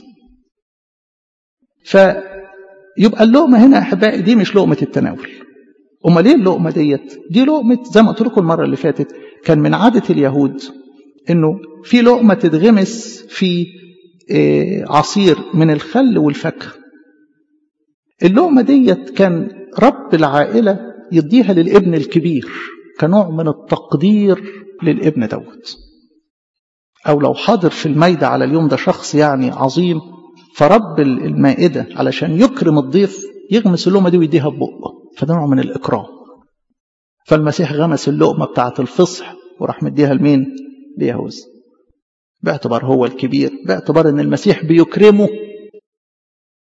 فيبقى اللقمة هنا أحبائي دي مش لقمة التناول. أمال ليه اللقمة دي لقمة زي ما قلت لكم المرة اللي فاتت، كان من عادة اليهود إنه في لقمة تتغمس في عصير من الخل والفاكهة. اللقمة كان رب العائلة يديها للابن الكبير كنوع من التقدير للابن دوت، أو لو حاضر في المائدة على اليوم ده شخص يعني عظيم، فرب المائدة علشان يكرم الضيف يغمس اللقمة دي ويديها ببقه، فده نوع من الإكرام. فالمسيح غمس اللقمة بتاعة الفصح وراح مديها لمين؟ ليهوذا، باعتبار هو الكبير، باعتبار ان المسيح بيكرمه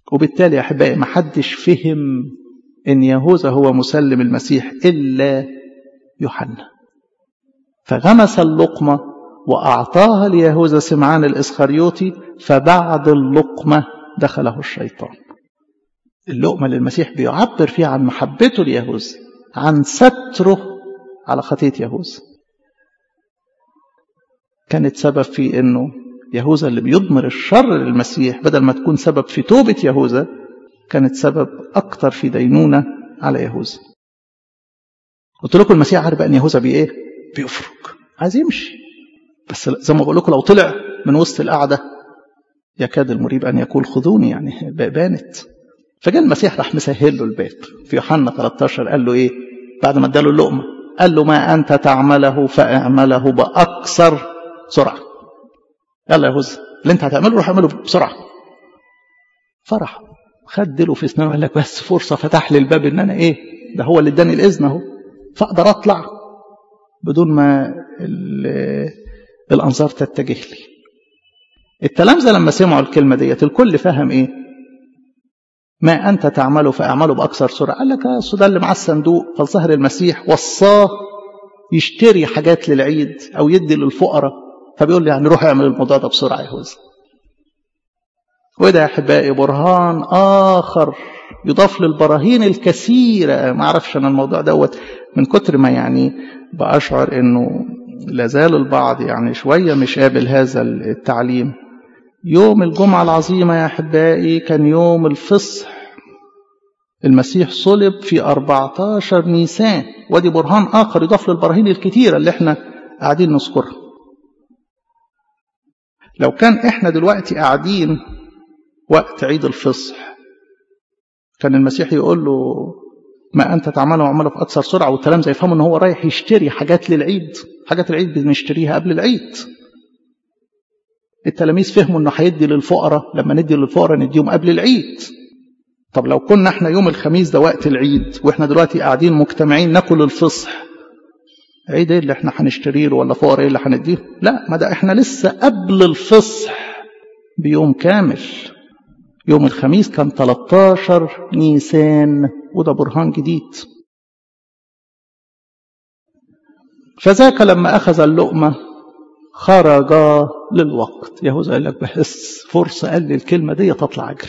وبالتالي يا أحبائي ما حدش فهم إن يهوذا هو مسلم المسيح إلا يوحنا، فغمس اللقمة وأعطاها ليهوذا سمعان الإسخريوطي، فبعد اللقمة دخله الشيطان. اللقمة للمسيح بيعبر فيها عن محبته ليهوذا، عن ستره على خطية يهوذا. كانت سبب في إنه يهوذا اللي بيضمر الشر للمسيح بدل ما تكون سبب في توبة يهوذا، كانت سبب أكتر في دينونة على يهوذا. قلت لكم المسيح عارف أن يهوذا بإيه؟ بيفرق، عايز يمشي، بس زي ما بقول لكم لو طلع من وسط القعدة يكاد المريب أن يقول خذوني، يعني بانت. فجاء المسيح راح مسهل له الباب. في يوحنا 13 قال له إيه بعد ما اداله اللقمة؟ قال له ما أنت تعمله فاعمله بأكثر سرعة. يلا يا يهوذا اللي أنت هتعمله روح اعمله بسرعة. فرح خد له في سنانه وقال لك بس فرصة فتح لي الباب إن أنا إيه ده هو اللي اداني الإذن أهو، فأقدر أطلع بدون ما الأنظار تتجه لي. التلامذة لما سمعوا الكلمة ديت الكل فهم إيه؟ ما أنت تعمله فأعمله بأكثر سرعة. قال لك ده اللي معاه الصندوق، فالظاهر المسيح وصاه يشتري حاجات للعيد أو يدي للفقراء، فبيقول لي يعني روح اعمل الموضوع ده بسرعة يا يهوذا. وده يا أحبائي برهان آخر يضاف للبراهين الكثيرة. ما أعرفش أنا الموضوع دوت من كتر ما يعني بأشعر إنه لازال البعض يعني شوية مش قابل هذا التعليم. يوم الجمعة العظيمة يا أحبائي كان يوم الفصح، المسيح صلب في 14 نيسان، ودي برهان آخر يضاف للبراهين الكثيرة اللي احنا قاعدين نذكرها. لو كان احنا دلوقتي قاعدين وقت عيد الفصح كان المسيح يقول له ما أنت تعمله وعمله في أكثر سرعة، والكلام زي يفهموا إن هو رايح يشتري حاجات للعيد. حاجات العيد بنشتريها قبل العيد. التلاميذ فهموا إنه هيدي للفقراء، لما ندي للفقراء نديهم قبل العيد. طب لو كنا احنا يوم الخميس ده وقت العيد واحنا دلوقتي قاعدين مجتمعين ناكل الفصح، عيد ايه اللي احنا هنشتريه ولا فقراء ايه اللي هنديه؟ لا، ما ده احنا لسه قبل الفصح بيوم كامل. يوم الخميس كان 13 نيسان، وده برهان جديد. فذاك لما أخذ اللقمة خرج للوقت. يهوذا قال لك بس فرصة، قال لي الكلمة دي تطلع أجري.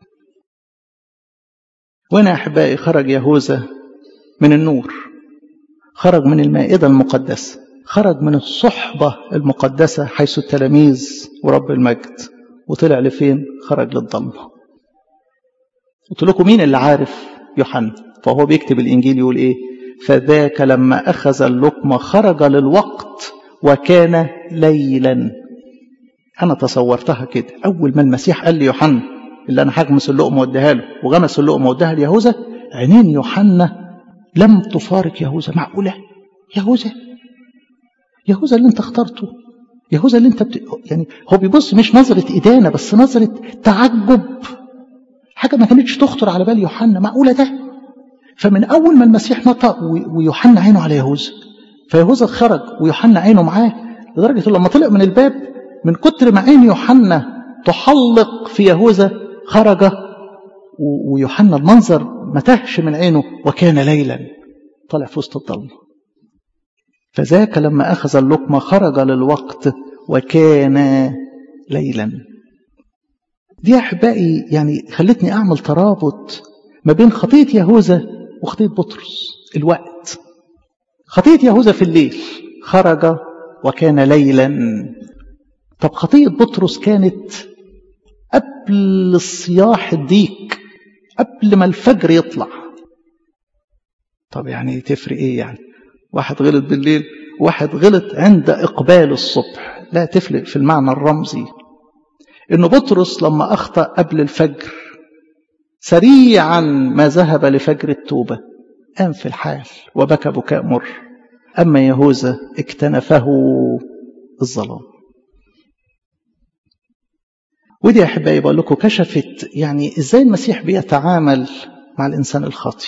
وأنا أحبائي خرج يهوذا من النور، خرج من المائدة المقدسة، خرج من الصحبة المقدسة حيث التلاميذ ورب المجد، وطلع لفين؟ خرج للضلمة. قلت لكم مين اللي عارف؟ يوحنا. فهو بيكتب الإنجيل يقول إيه؟ فذاك لما أخذ اللقمة خرج للوقت وكان ليلا. أنا تصورتها كده، أول ما المسيح قال لي يوحنا اللي أنا هغمس اللقمة واديها له، وغمس اللقمة واديها ليهوذا، عينين يوحنا لم تفارق يهوذا. معقولة؟ يهوذا اللي أنت اخترته، يهوذا اللي أنت يعني هو بيبص مش نظرة إدانة بس نظرة تعجب، حاجة ما كانتش تخطر على بال يوحنا. معقولة ده؟ فمن أول ما المسيح نطق ويوحنا عينه على يهوذا، فيهوذا خرج ويوحنا عينه معاه، لدرجة لما طلع من الباب من كتر ما عين يوحنا تحلق في يهوذا خرج، ويوحنا المنظر ما تهش من عينه، وكان ليلا، طلع في وسط الظلمة. فذاك لما أخذ اللقمة خرج للوقت وكان ليلا. دي أحبائي يعني خلتني أعمل ترابط ما بين خطية يهوذا وخطية بطرس. الوقت، خطية يهوذا في الليل خرج وكان ليلا. طب خطية بطرس كانت قبل الصياح الديك، قبل ما الفجر يطلع. طب يعني تفرق ايه؟ يعني واحد غلط بالليل واحد غلط عند إقبال الصبح، لا تفرق في المعنى الرمزي. إنه بطرس لما أخطأ قبل الفجر سريعا ما ذهب لفجر التوبة، قام في الحال وبكى بكاء مر. أما يهوذا اكتنفه الظلام. ودي يا أحبائي بقول لكم كشفت يعني إزاي المسيح بيتعامل مع الإنسان الخاطئ.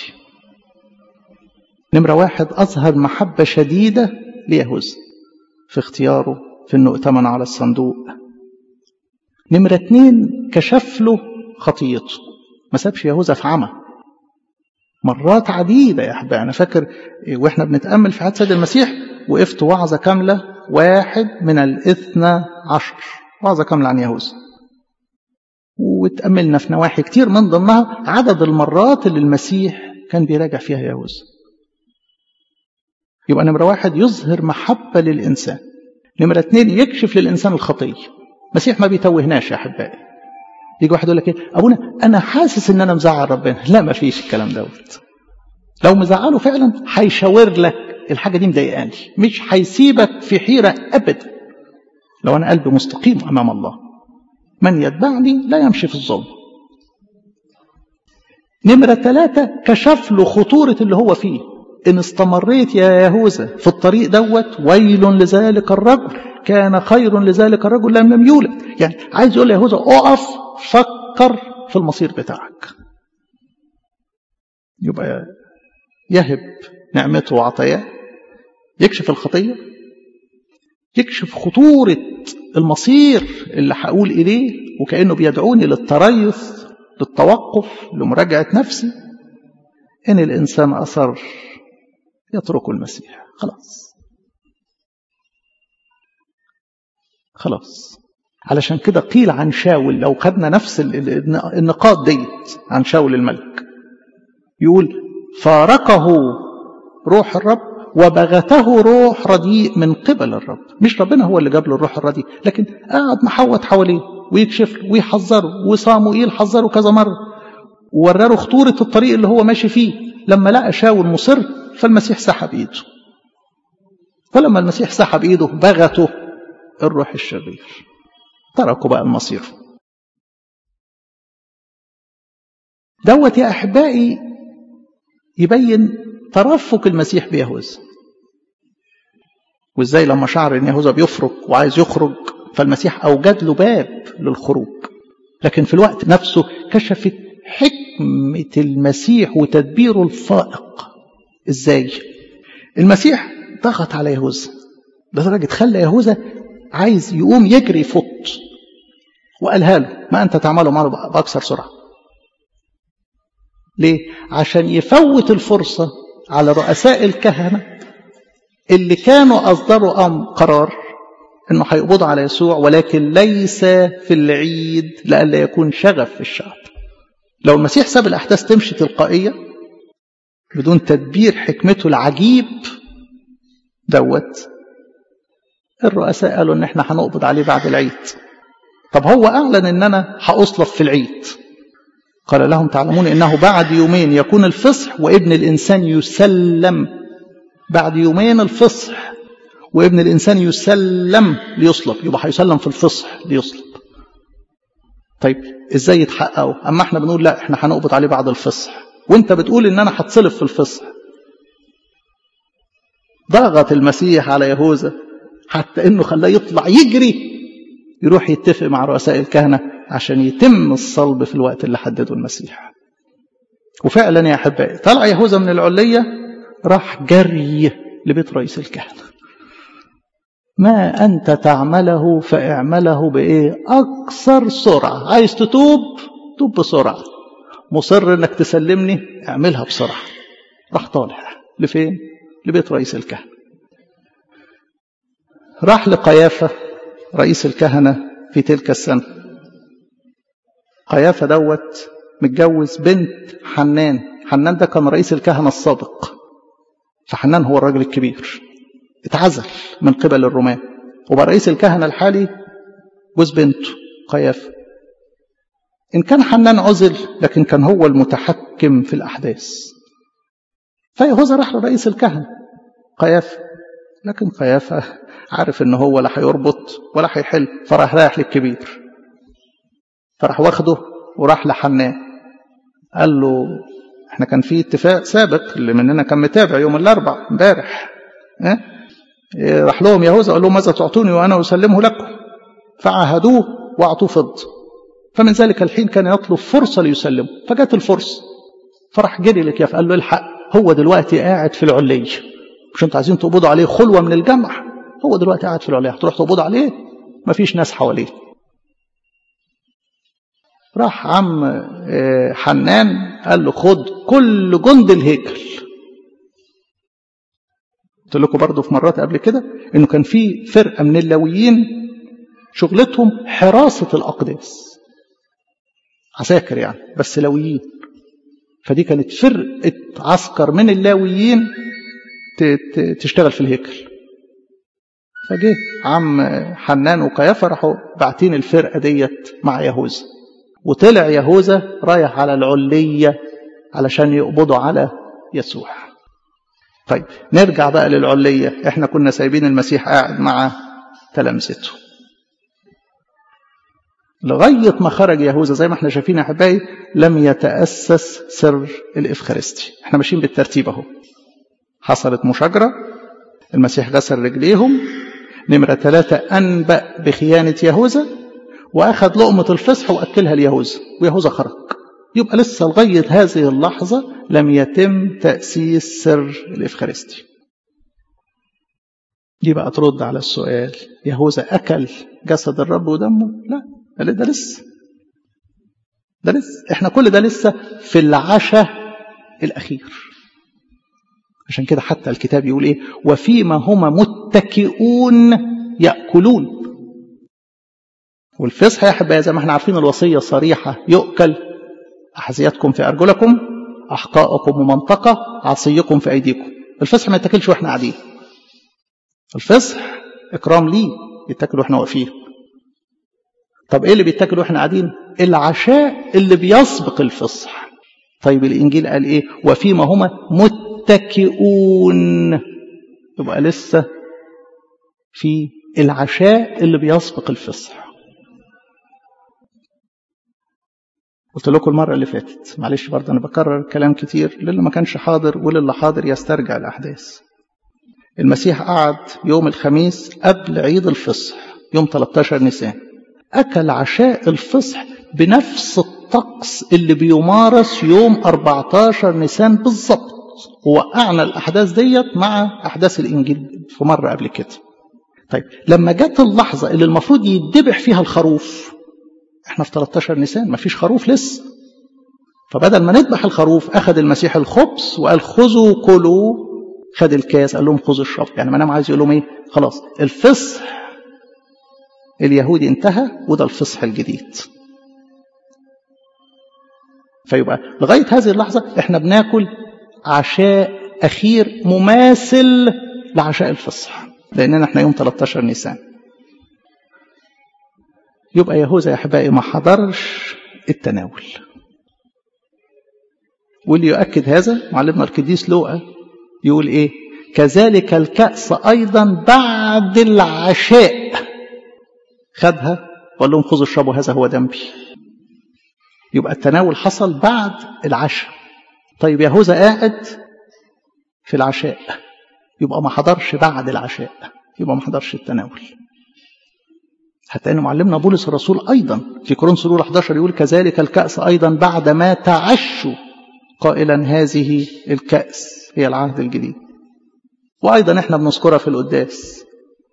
نمرة واحد، أظهر محبة شديدة ليهوذا في اختياره في إنه ائتمن على الصندوق. نمرة اتنين، كشف له خطيته. ما سابش يهوذا في عمى. مرات عديدة يا أحبائي، أنا فاكر وإحنا بنتأمل في حياة سيد المسيح وقفت وعظة كاملة 1 من 12 وعظة كاملة عن يهوذا، وتأملنا في نواحي كتير من ضمنها عدد المرات اللي المسيح كان بيراجع فيها يهوذا. يبقى نمرة 1 يظهر محبة للإنسان، نمرة 2 يكشف للإنسان الخطية. المسيح ما بيتوهناش يا أحبائي. يجي واحد يقول لك ايه ابونا انا حاسس ان انا مزعل ربنا. لا، ما فيش الكلام دوت. لو مزعله فعلا هيشاور لك الحاجه دي مضايقاني، مش هيسيبك في حيره ابدا. لو انا قلبي مستقيم امام الله، من يتبعني لا يمشي في الظلم. نمرة 3 كشف له خطورة اللي هو فيه. إن استمريت يا يهوذا في الطريق دوت ويل لذلك الرجل، كان خير لذلك الرجل لم يولد. يعني عايز يقول يهوذا اقف فكر في المصير بتاعك. يبقى يهب نعمته وعطاياه، يكشف الخطية، يكشف خطورة المصير اللي هقول إليه، وكأنه بيدعوني للتريث، للتوقف، لمراجعة نفسي. إن الإنسان أصر يترك المسيح، خلاص. علشان كده قيل عن شاول، لو خدنا نفس النقاط ديت عن شاول الملك، يقول فارقه روح الرب وبغته روح رديء من قبل الرب. مش ربنا هو اللي جاب له الروح الرديء، لكن قاعد محوط حواليه ويكشف له ويحذره، وصاموئيل حذره كذا مرة وورره خطورة الطريق اللي هو ماشي فيه. لما لقى شاول مصر فالمسيح سحب ايده، فلما المسيح سحب ايده بغته الروح الشرير، تركوا بقى المصير دوت. يا أحبائي يبين ترفق المسيح بيهوذا، وإزاي لما شعر إن يهوذا بيفرق وعايز يخرج فالمسيح أوجد له باب للخروج. لكن في الوقت نفسه كشفت حكمة المسيح وتدبيره الفائق. إزاي المسيح ضغط على يهوذا لدرجة خلى يهوذا عايز يقوم يجري يفط، وقالها له ما أنت تعمله معه بأكثر سرعة. ليه؟ عشان يفوت الفرصة على رؤساء الكهنة اللي كانوا أصدروا قرار أنه هيقبضوا على يسوع، ولكن ليس في العيد لألا يكون شغف في الشعب. لو المسيح ساب الأحداث تمشي تلقائية بدون تدبير حكمته العجيب دوت، الرؤساء قالوا ان احنا هنقبض عليه بعد العيد. طب هو اعلن ان انا هأصلب في العيد، قال لهم تعلمون انه بعد يومين يكون الفصح وابن الانسان يسلم. بعد يومين الفصح وابن الانسان يسلم ليصلب، يبقى هيسلم في الفصح ليصلب. طيب ازاي يتحققوا؟ اما احنا بنقول لا احنا هنقبض عليه بعد الفصح، وانت بتقول ان انا هتصلب في الفصح. ضغط المسيح على يهوذا حتى انه خلاه يطلع يجري يروح يتفق مع رؤساء الكهنة عشان يتم الصلب في الوقت اللي حدده المسيح. وفعلا يا أحبائي طلع يهوذا من العلية راح جري لبيت رئيس الكهنة. ما أنت تعمله فاعمله بإيه؟ أكثر سرعة. عايز تتوب توب بسرعة، مصر انك تسلمني اعملها بسرعة. راح طالع لفين؟ لبيت رئيس الكهنة. راح لقيافة رئيس الكهنة في تلك السنة. قيافة دوت متجوز بنت حنان. حنان ده كان رئيس الكهنة السابق، فحنان هو الراجل الكبير، اتعزل من قبل الرومان وبقى رئيس الكهنة الحالي جوز بنته قيافة. إن كان حنان عزل لكن كان هو المتحكم في الأحداث. فيهوذا راح لرئيس الكهنة قيافة، لكن قيافة عارف إن هو لا هيربط ولا هيحل، فراح رايح للكبير، فراح واخده وراح لحنان قال له احنا كان في اتفاق سابق اللي مننا كان متابع يوم الأربع امبارح، راح لهم يهوذا قال لهم ماذا تعطوني وأنا أسلمه لكم؟ فعهدوه وأعطوه فضة. فمن ذلك الحين كان يطلب فرصة ليسلمه، فجات الفرصة فراح جري لكياف قال له الحق، هو دلوقتي قاعد في العلية، مش انتوا عايزين تقبضوا عليه خلوة من الجمع؟ هو دلوقتي قاعد في العلية، هتروح تقبضوا عليه؟ مفيش ناس حواليه. راح عم حنان قال له خد كل جند الهيكل. قلت لكم برضو في مرات قبل كده انه كان في فرقة من اللاويين شغلتهم حراسة الأقداس، عساكر يعني بس لاويين. فدي كانت فرقة عسكر من اللاويين تشتغل في الهيكل. فجه عم حنان وقيافة راحوا باعتين الفرقة ديت مع يهوذا، وطلع يهوذا رايح على العلية علشان يقبضوا على يسوع. طيب نرجع بقى للعلية. احنا كنا سايبين المسيح قاعد مع تلامذته لغاية ما خرج يهوذا. زي ما احنا شايفين يا احبائي لم يتأسس سر الإفخارستي. احنا ماشيين بالترتيب اهو. حصلت مشاجرة، المسيح غسل رجليهم. نمرة 3 أنبأ بخيانة يهوذا وأخذ لقمة الفصح وأكلها ليهوذا ويهوذا خرج. يبقى لسه لغاية هذه اللحظة لم يتم تأسيس سر الإفخارستي. دي بقى ترد على السؤال، يهوذا أكل جسد الرب ودمه؟ لا، ده لسه احنا كل ده لسه في العشاء الأخير. عشان كده حتى الكتاب يقول ايه؟ وفيما هما متكئون يأكلون. والفصح يا حبايبي زي ما احنا عارفين الوصية صريحة، يؤكل أحذيتكم في أرجلكم، أحقاءكم ومنطقة، عصيكم في أيديكم. الفصح ما يتاكلش واحنا قاعدين. الفصح إكرام ليه، يتاكل واحنا واقفين. طب ايه اللي بيتاكل واحنا قاعدين؟ العشاء اللي بيسبق الفصح. طيب الإنجيل قال ايه؟ وفيما هما متكئون. يبقى لسه في العشاء اللي بيسبق الفصح. قلت لكم المرة اللي فاتت، معلش برضه أنا بكرر كلام كتير للي ما كانش حاضر وللي حاضر يسترجع الأحداث. المسيح قعد يوم الخميس قبل عيد الفصح يوم 13 نيسان، أكل عشاء الفصح بنفس الطقس اللي بيمارس يوم 14 نيسان بالظبط. ووقعنا الأحداث ديت مع أحداث الإنجيل في مرة قبل كده. طيب لما جت اللحظة اللي المفروض يتذبح فيها الخروف، احنا في 13 نيسان ما فيش خروف لسه. فبدل ما نذبح الخروف أخذ المسيح الخبز وقال خذوا كلوا، خد الكاس قال لهم خذوا الشرب. يعني ما انا عايز يقول لهم ايه؟ خلاص الفصح اليهودي انتهى وده الفصح الجديد. فيبقى لغاية هذه اللحظة احنا بناكل عشاء أخير مماثل لعشاء الفصح، لأننا احنا يوم 13 نيسان. يبقى يهوذا يا أحبائي ما حضرش التناول. واللي يؤكد هذا معلمنا القديس لوقا يقول ايه؟ كذلك الكأس أيضا بعد العشاء خدها وقال لهم خذوا اشربوا هذا هو دمي. يبقى التناول حصل بعد العشاء. طيب يهوذا قاعد في العشاء، يبقى ما حضرش بعد العشاء، يبقى ما حضرش التناول. حتى أن معلمنا بولس الرسول أيضا في كورنثوس الأولى 11 يقول كذلك الكأس أيضا بعد ما تعشوا قائلا هذه الكأس هي العهد الجديد. وأيضا احنا بنذكرها في القداس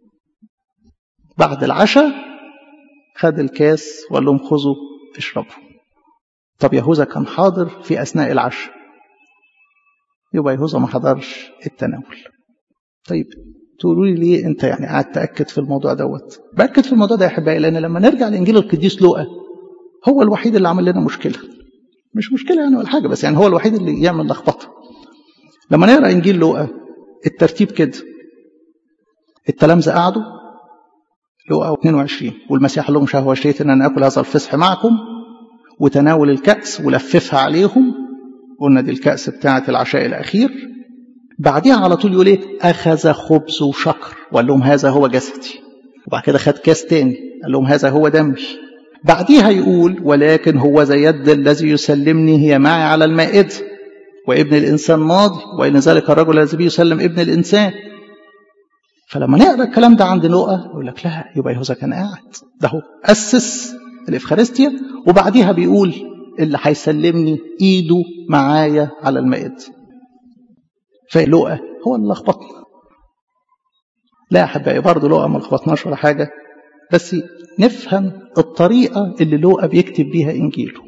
بعد العشاء خد الكاس وقال لهم خذوا اشربوا. طب يهوذا كان حاضر في أثناء العشاء، يبقى يهوذا ما حضرش التناول. طيب تقولوا لي ليه انت يعني قاعد تأكد في الموضوع دوت؟ بأكد في الموضوع ده يا احبائي لأن لما نرجع لإنجيل القديس لوقا هو الوحيد اللي عمل لنا مشكلة. مش مشكلة يعني ولا حاجة، بس يعني هو الوحيد اللي يعمل لخبطة. لما نقرأ إنجيل لوقا الترتيب كده، التلامذة قعدوا لوقا 22 والمسيح قال لهم شهوة شئت ان انا اكل هذا الفصح معكم، وتناول الكأس ولففها عليهم. قلنا دي الكأس بتاعة العشاء الأخير. بعدها على طول يقول ايه؟ أخذ خبز وشكر وقال لهم هذا هو جسدي. وبعد كده خد كاس تاني قال لهم هذا هو دمي. بعدها يقول ولكن هو ذا يد الذي يسلمني هي معي على المائدة، وابن الإنسان ماضي وإن ذلك الرجل الذي يسلم ابن الإنسان. فلما نقرأ الكلام ده عند لوقا يقول لك لا، يبقى يهوذا كان قاعد، ده هو أسس الإفخارستيا وبعدها بيقول اللي هيسلمني إيده معايا على المائدة. فلوقا هو اللي لخبطنا. لا يا أحبائي برضه لوقا ما لخبطناش ولا حاجة. بس نفهم الطريقة اللي لوقا بيكتب بيها إنجيله.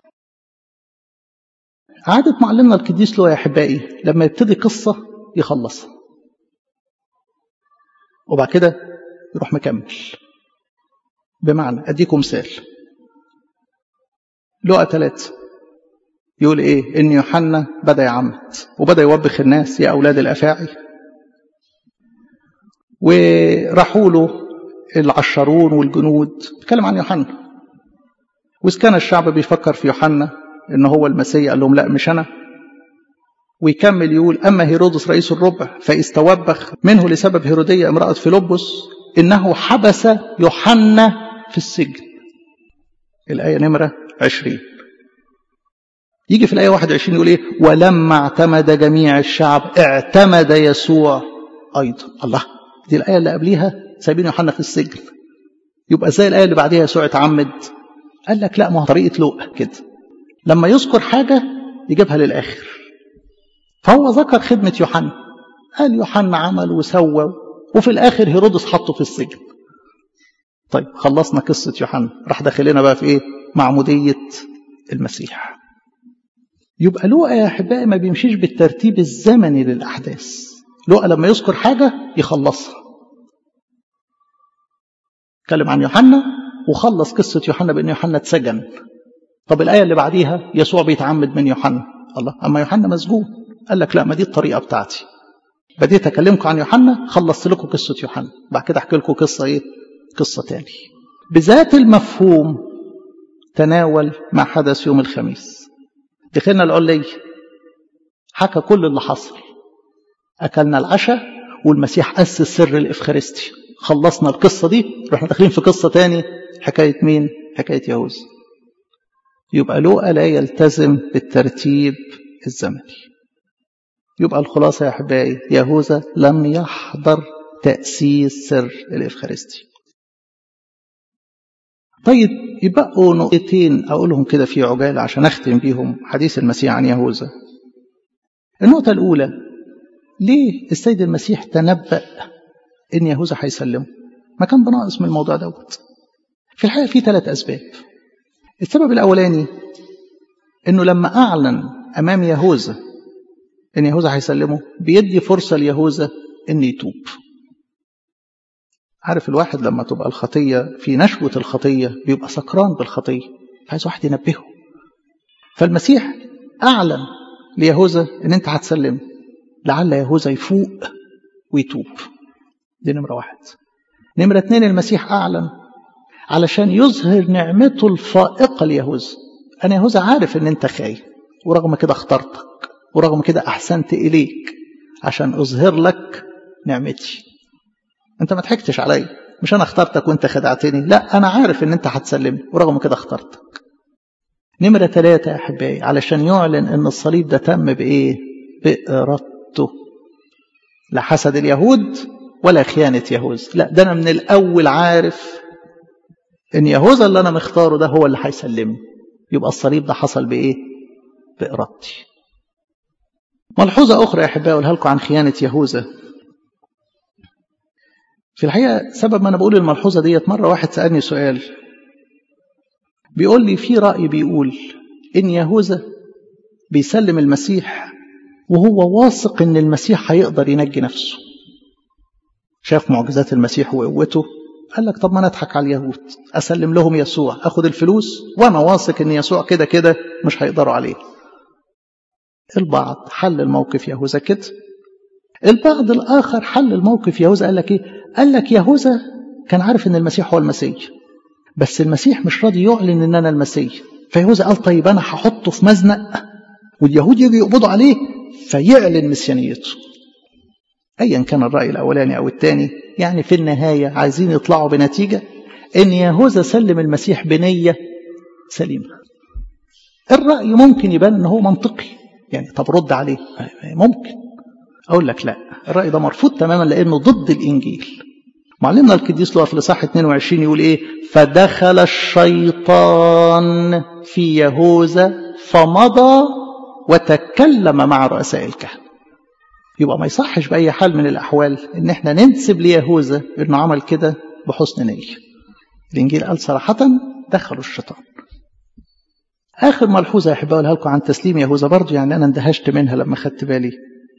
عادة معلمنا القديس لوقا يا أحبائي لما يبتدي قصة يخلصها وبعد كده يروح مكمل. بمعنى أديكم مثال، لوقا 3 يقول إيه؟ إن يوحنا بدأ يعمد وبدأ يوبخ الناس يا أولاد الأفاعي، وراحوا له العشرون والجنود بيتكلم عن يوحنا، وإذ كان الشعب بيفكر في يوحنا إن هو المسيح قال لهم لا مش أنا. ويكمل يقول أما هيرودس رئيس الربع فإذ توبخ منه لسبب هيرودية امرأة فيلبس إنه حبس يوحنا في السجن. الآية نمرة 20. يجي في الآية 21 يقول إيه؟ ولما اعتمد جميع الشعب اعتمد يسوع أيضا. الله، دي الآية اللي قبليها سايبين يوحنا في السجن، يبقى زي الآية اللي بعديها يسوع اتعمد. قال لك لا، ما هو طريقة لوقا كده، لما يذكر حاجة يجيبها للآخر. فهو ذكر خدمة يوحنا، قال يوحنا عمل وسوى، وفي الآخر هيرودس حطه في السجن. طيب خلصنا قصة يوحنا، راح داخلنا بقى في إيه؟ معمودية المسيح. يبقى لوقا يا أحبائي ما بيمشيش بالترتيب الزمني للأحداث. لوقا لما يذكر حاجة يخلصها. اتكلم عن يوحنا وخلص قصة يوحنا بأن يوحنا اتسجن. طب الآية اللي بعديها يسوع بيتعمد من يوحنا. الله، أما يوحنا مسجون. قال لك لا، ما دي الطريقة بتاعتي. بديت أكلمكم عن يوحنا، خلصت لكم قصة يوحنا، بعد كده أحكي لكم قصة إيه؟ قصة تاني بذات المفهوم. تناول ما حدث يوم الخميس، دخلنا العلية، حكى كل اللي حصل، أكلنا العشاء والمسيح أسس سر الإفخارستي. خلصنا القصة دي، رحنا داخلين في قصة تاني. حكاية مين؟ حكاية يهوذا. يبقى لوقا لا يلتزم بالترتيب الزمني. يبقى الخلاصة يا أحبائي، يهوذا لم يحضر تأسيس سر الإفخارستي. طيب يبقوا نقطتين أقولهم كده في عجالة عشان أختم بيهم حديث المسيح عن يهوذا. النقطة الأولى، ليه السيد المسيح تنبأ إن يهوذا هيسلمه؟ ما كان بناقص من الموضوع دوت. في الحقيقة في 3 أسباب. السبب الأولاني إنه لما أعلن أمام يهوذا إن يهوذا هيسلمه، بيدي فرصة ليهوذا إن يتوب. عارف الواحد لما تبقى الخطية في نشوة الخطية بيبقى سكران بالخطية، فعايز واحد ينبهه. فالمسيح أعلن ليهوذا إن أنت هتسلم، لعل يهوذا يفوق ويتوب. دي نمرة 1. نمرة 2، المسيح أعلن علشان يظهر نعمته الفائقة ليهوذا. أنا يهوذا عارف إن أنت خاين، ورغم كده اخترتك، ورغم كده أحسنت إليك عشان أظهر لك نعمتي. أنت ما ضحكتش علي، مش أنا اخترتك وأنت خدعتني، لا، أنا عارف إن أنت هتسلمني ورغم كده اخترتك. نمرة 3 يا أحبائي، علشان يعلن إن الصليب ده تم بإيه؟ بإرادته، لا حسد اليهود ولا خيانة يهوذا، لا، ده أنا من الأول عارف إن يهوذا اللي أنا مختاره ده هو اللي هيسلمني. يبقى الصليب ده حصل بإيه؟ بإرادتي. ملحوظة أخرى يا أحبائي أقولها لكم عن خيانة يهوذا. في الحقيقة سبب ما أنا بقول الملحوظة ديت، مرة واحد سألني سؤال بيقول لي في رأي بيقول إن يهوذا بيسلم المسيح وهو واثق إن المسيح هيقدر ينجي نفسه، شاف معجزات المسيح وقوته، قال لك طب ما نضحك على اليهود، أسلم لهم يسوع، أخذ الفلوس وأنا واثق إن يسوع كده كده مش هيقدروا عليه. البعض حل الموقف يهوذا كده. البعض الآخر حل الموقف يهوذا قال لك إيه؟ قال لك يهوذا كان عارف إن المسيح هو المسيح، بس المسيح مش راضي يعلن إن أنا المسيح، فيهوذا قال طيب أنا هحطه في مزنق واليهود يجي يقبضوا عليه فيعلن مسيانيته. أيا كان الرأي الأولاني أو الثاني، يعني في النهاية عايزين يطلعوا بنتيجة إن يهوذا سلم المسيح بنية سليمة. الرأي ممكن يبان إنه هو منطقي، يعني طب رد عليه، ممكن أقول لك لا، الرأي ده مرفوض تماما لأنه ضد الإنجيل. معلمنا القديس لوقا في الإصحاح 22 يقول إيه؟ فدخل الشيطان في يهوذا فمضى وتكلم مع رؤساء الكهنة. يبقى ما يصحش بأي حال من الأحوال إن احنا ننسب ليهوذا إنه عمل كده بحسن نية. الإنجيل قال صراحة دخلوا الشيطان. آخر ملحوظة أحب أقولها لكم عن تسليم يهوذا برضو، يعني أنا اندهشت منها لما خدت بالي.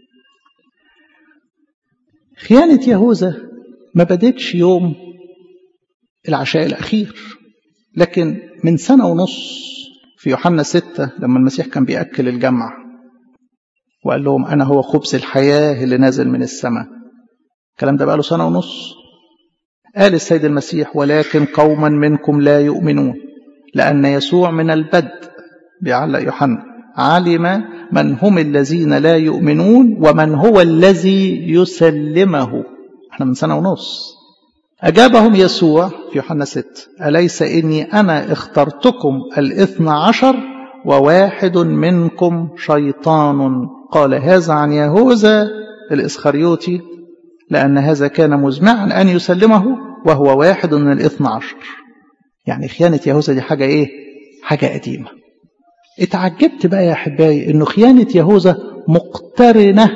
خيانة يهوذا ما بدتش يوم العشاء الأخير، لكن من 1.5 سنة في يوحنا 6 لما المسيح كان بيأكل الجمع وقال لهم أنا هو خبز الحياة اللي نازل من السماء. الكلام ده بقى له 1.5 سنة. قال السيد المسيح ولكن قوما منكم لا يؤمنون، لأن يسوع من البدء بيعلق يوحنا علم من هم الذين لا يؤمنون ومن هو الذي يسلمه. احنا من 1.5 سنة. أجابهم يسوع في يوحنا 6 أليس إني أنا اخترتكم 12 وواحد منكم شيطان؟ قال هذا عن يهوذا الإسخريوطي لأن هذا كان مزمعا أن يسلمه وهو واحد من 12. يعني خيانة يهوذا دي حاجة إيه؟ حاجة قديمة. اتعجبت بقى يا أحبائي إنه خيانة يهوذا مقترنة،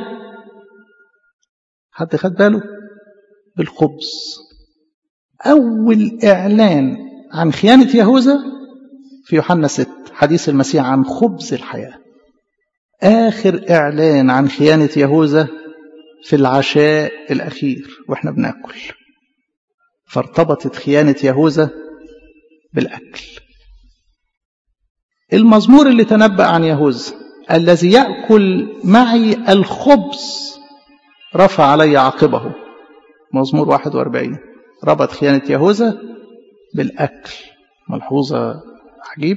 حد خد باله؟ بالخبز. أول إعلان عن خيانة يهوذا في يوحنا 6 حديث المسيح عن خبز الحياة. آخر إعلان عن خيانة يهوذا في العشاء الأخير وإحنا بناكل. فارتبطت خيانة يهوذا بالأكل. المزمور اللي تنبأ عن يهوذا الذي يأكل معي الخبز رفع علي عقبه، مزمور 41، ربط خيانة يهوذا بالأكل. ملحوظة عجيب.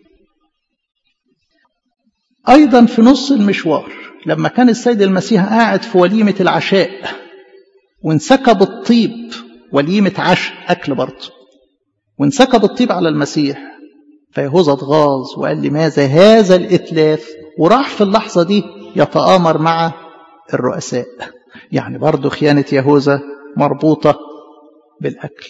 أيضا في نص المشوار لما كان السيد المسيح قاعد في وليمة العشاء وانسكب الطيب، وليمة عشاء أكل برضه، وانسكب الطيب على المسيح، فيهوذا اتغاظ وقال لماذا هذا الإتلاف، وراح في اللحظة دي يتآمر مع الرؤساء. يعني برضه خيانة يهوذا مربوطة بالأكل.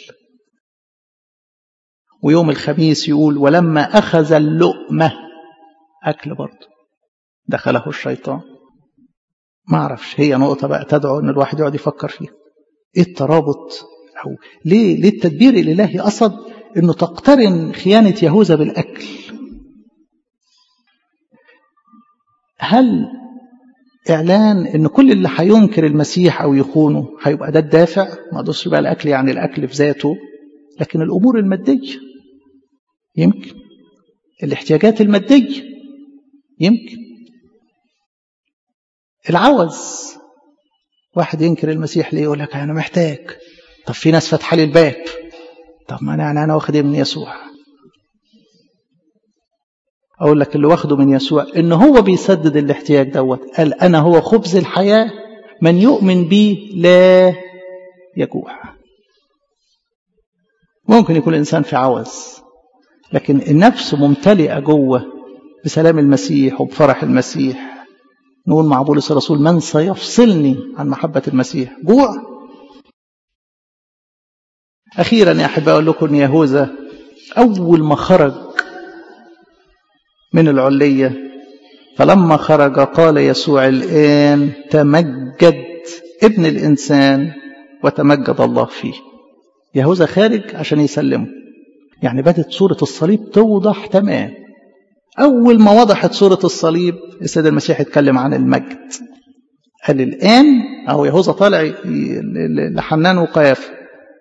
ويوم الخميس يقول ولما أخذ اللقمة، أكل برضه، دخله الشيطان. ما أعرفش، هي نقطة بقى تدعو أن الواحد يقعد يفكر فيها. إيه الترابط؟ أو ليه التدبير الإلهي قصد أنه تقترن خيانة يهوذا بالأكل؟ هل إعلان أن كل اللي هينكر المسيح أو يخونه هيبقى ده الدافع؟ ما أدوش بقى الأكل يعني الأكل في ذاته، لكن الأمور المادية يمكن، الاحتياجات المادية يمكن، العوز. واحد ينكر المسيح ليه؟ يقول لك أنا محتاج. طب في ناس فتح لي الباب، طب ما أنا واخد إيه من يسوع؟ أقول لك اللي واخده من يسوع إن هو بيسدد الاحتياج دوت. قال أنا هو خبز الحياة، من يؤمن بي لا يجوع. ممكن يكون الإنسان في عوز، لكن النفس ممتلئة جوه بسلام المسيح وبفرح المسيح. نقول مع بولس الرسول من سيفصلني عن محبة المسيح؟ جوع. أخيرا يا أحبائي أقول لكم يهوذا أول ما خرج من العلية، فلما خرج قال يسوع الآن تمجد ابن الإنسان وتمجد الله فيه. يهوذا خارج عشان يسلمه. يعني بدت صورة الصليب توضح تمام. أول ما وضحت صورة الصليب السيد المسيح يتكلم عن المجد. قال الآن أو يهوذا طالع لحنان وقيافة،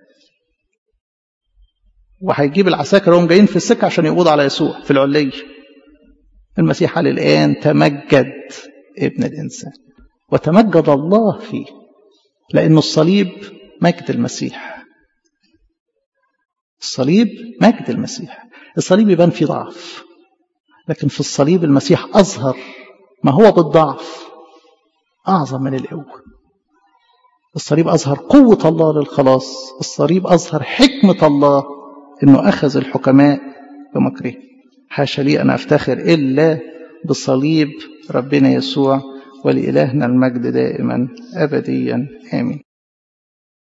وهيجيب العساكر وهم جايين في السكة عشان يقبضوا على يسوع في العلية. المسيح قال الآن تمجد ابن الإنسان وتمجد الله فيه، لأن الصليب مجد المسيح. الصليب مجد المسيح. الصليب يبان فيه ضعف، لكن في الصليب المسيح أظهر ما هو بالضعف أعظم من القوة. الصليب أظهر قوة الله للخلاص. الصليب أظهر حكمة الله إنه أخذ الحكماء بمكره. حاشا لي أن أفتخر إلا بصليب ربنا يسوع، ولإلهنا المجد دائما أبديا آمين.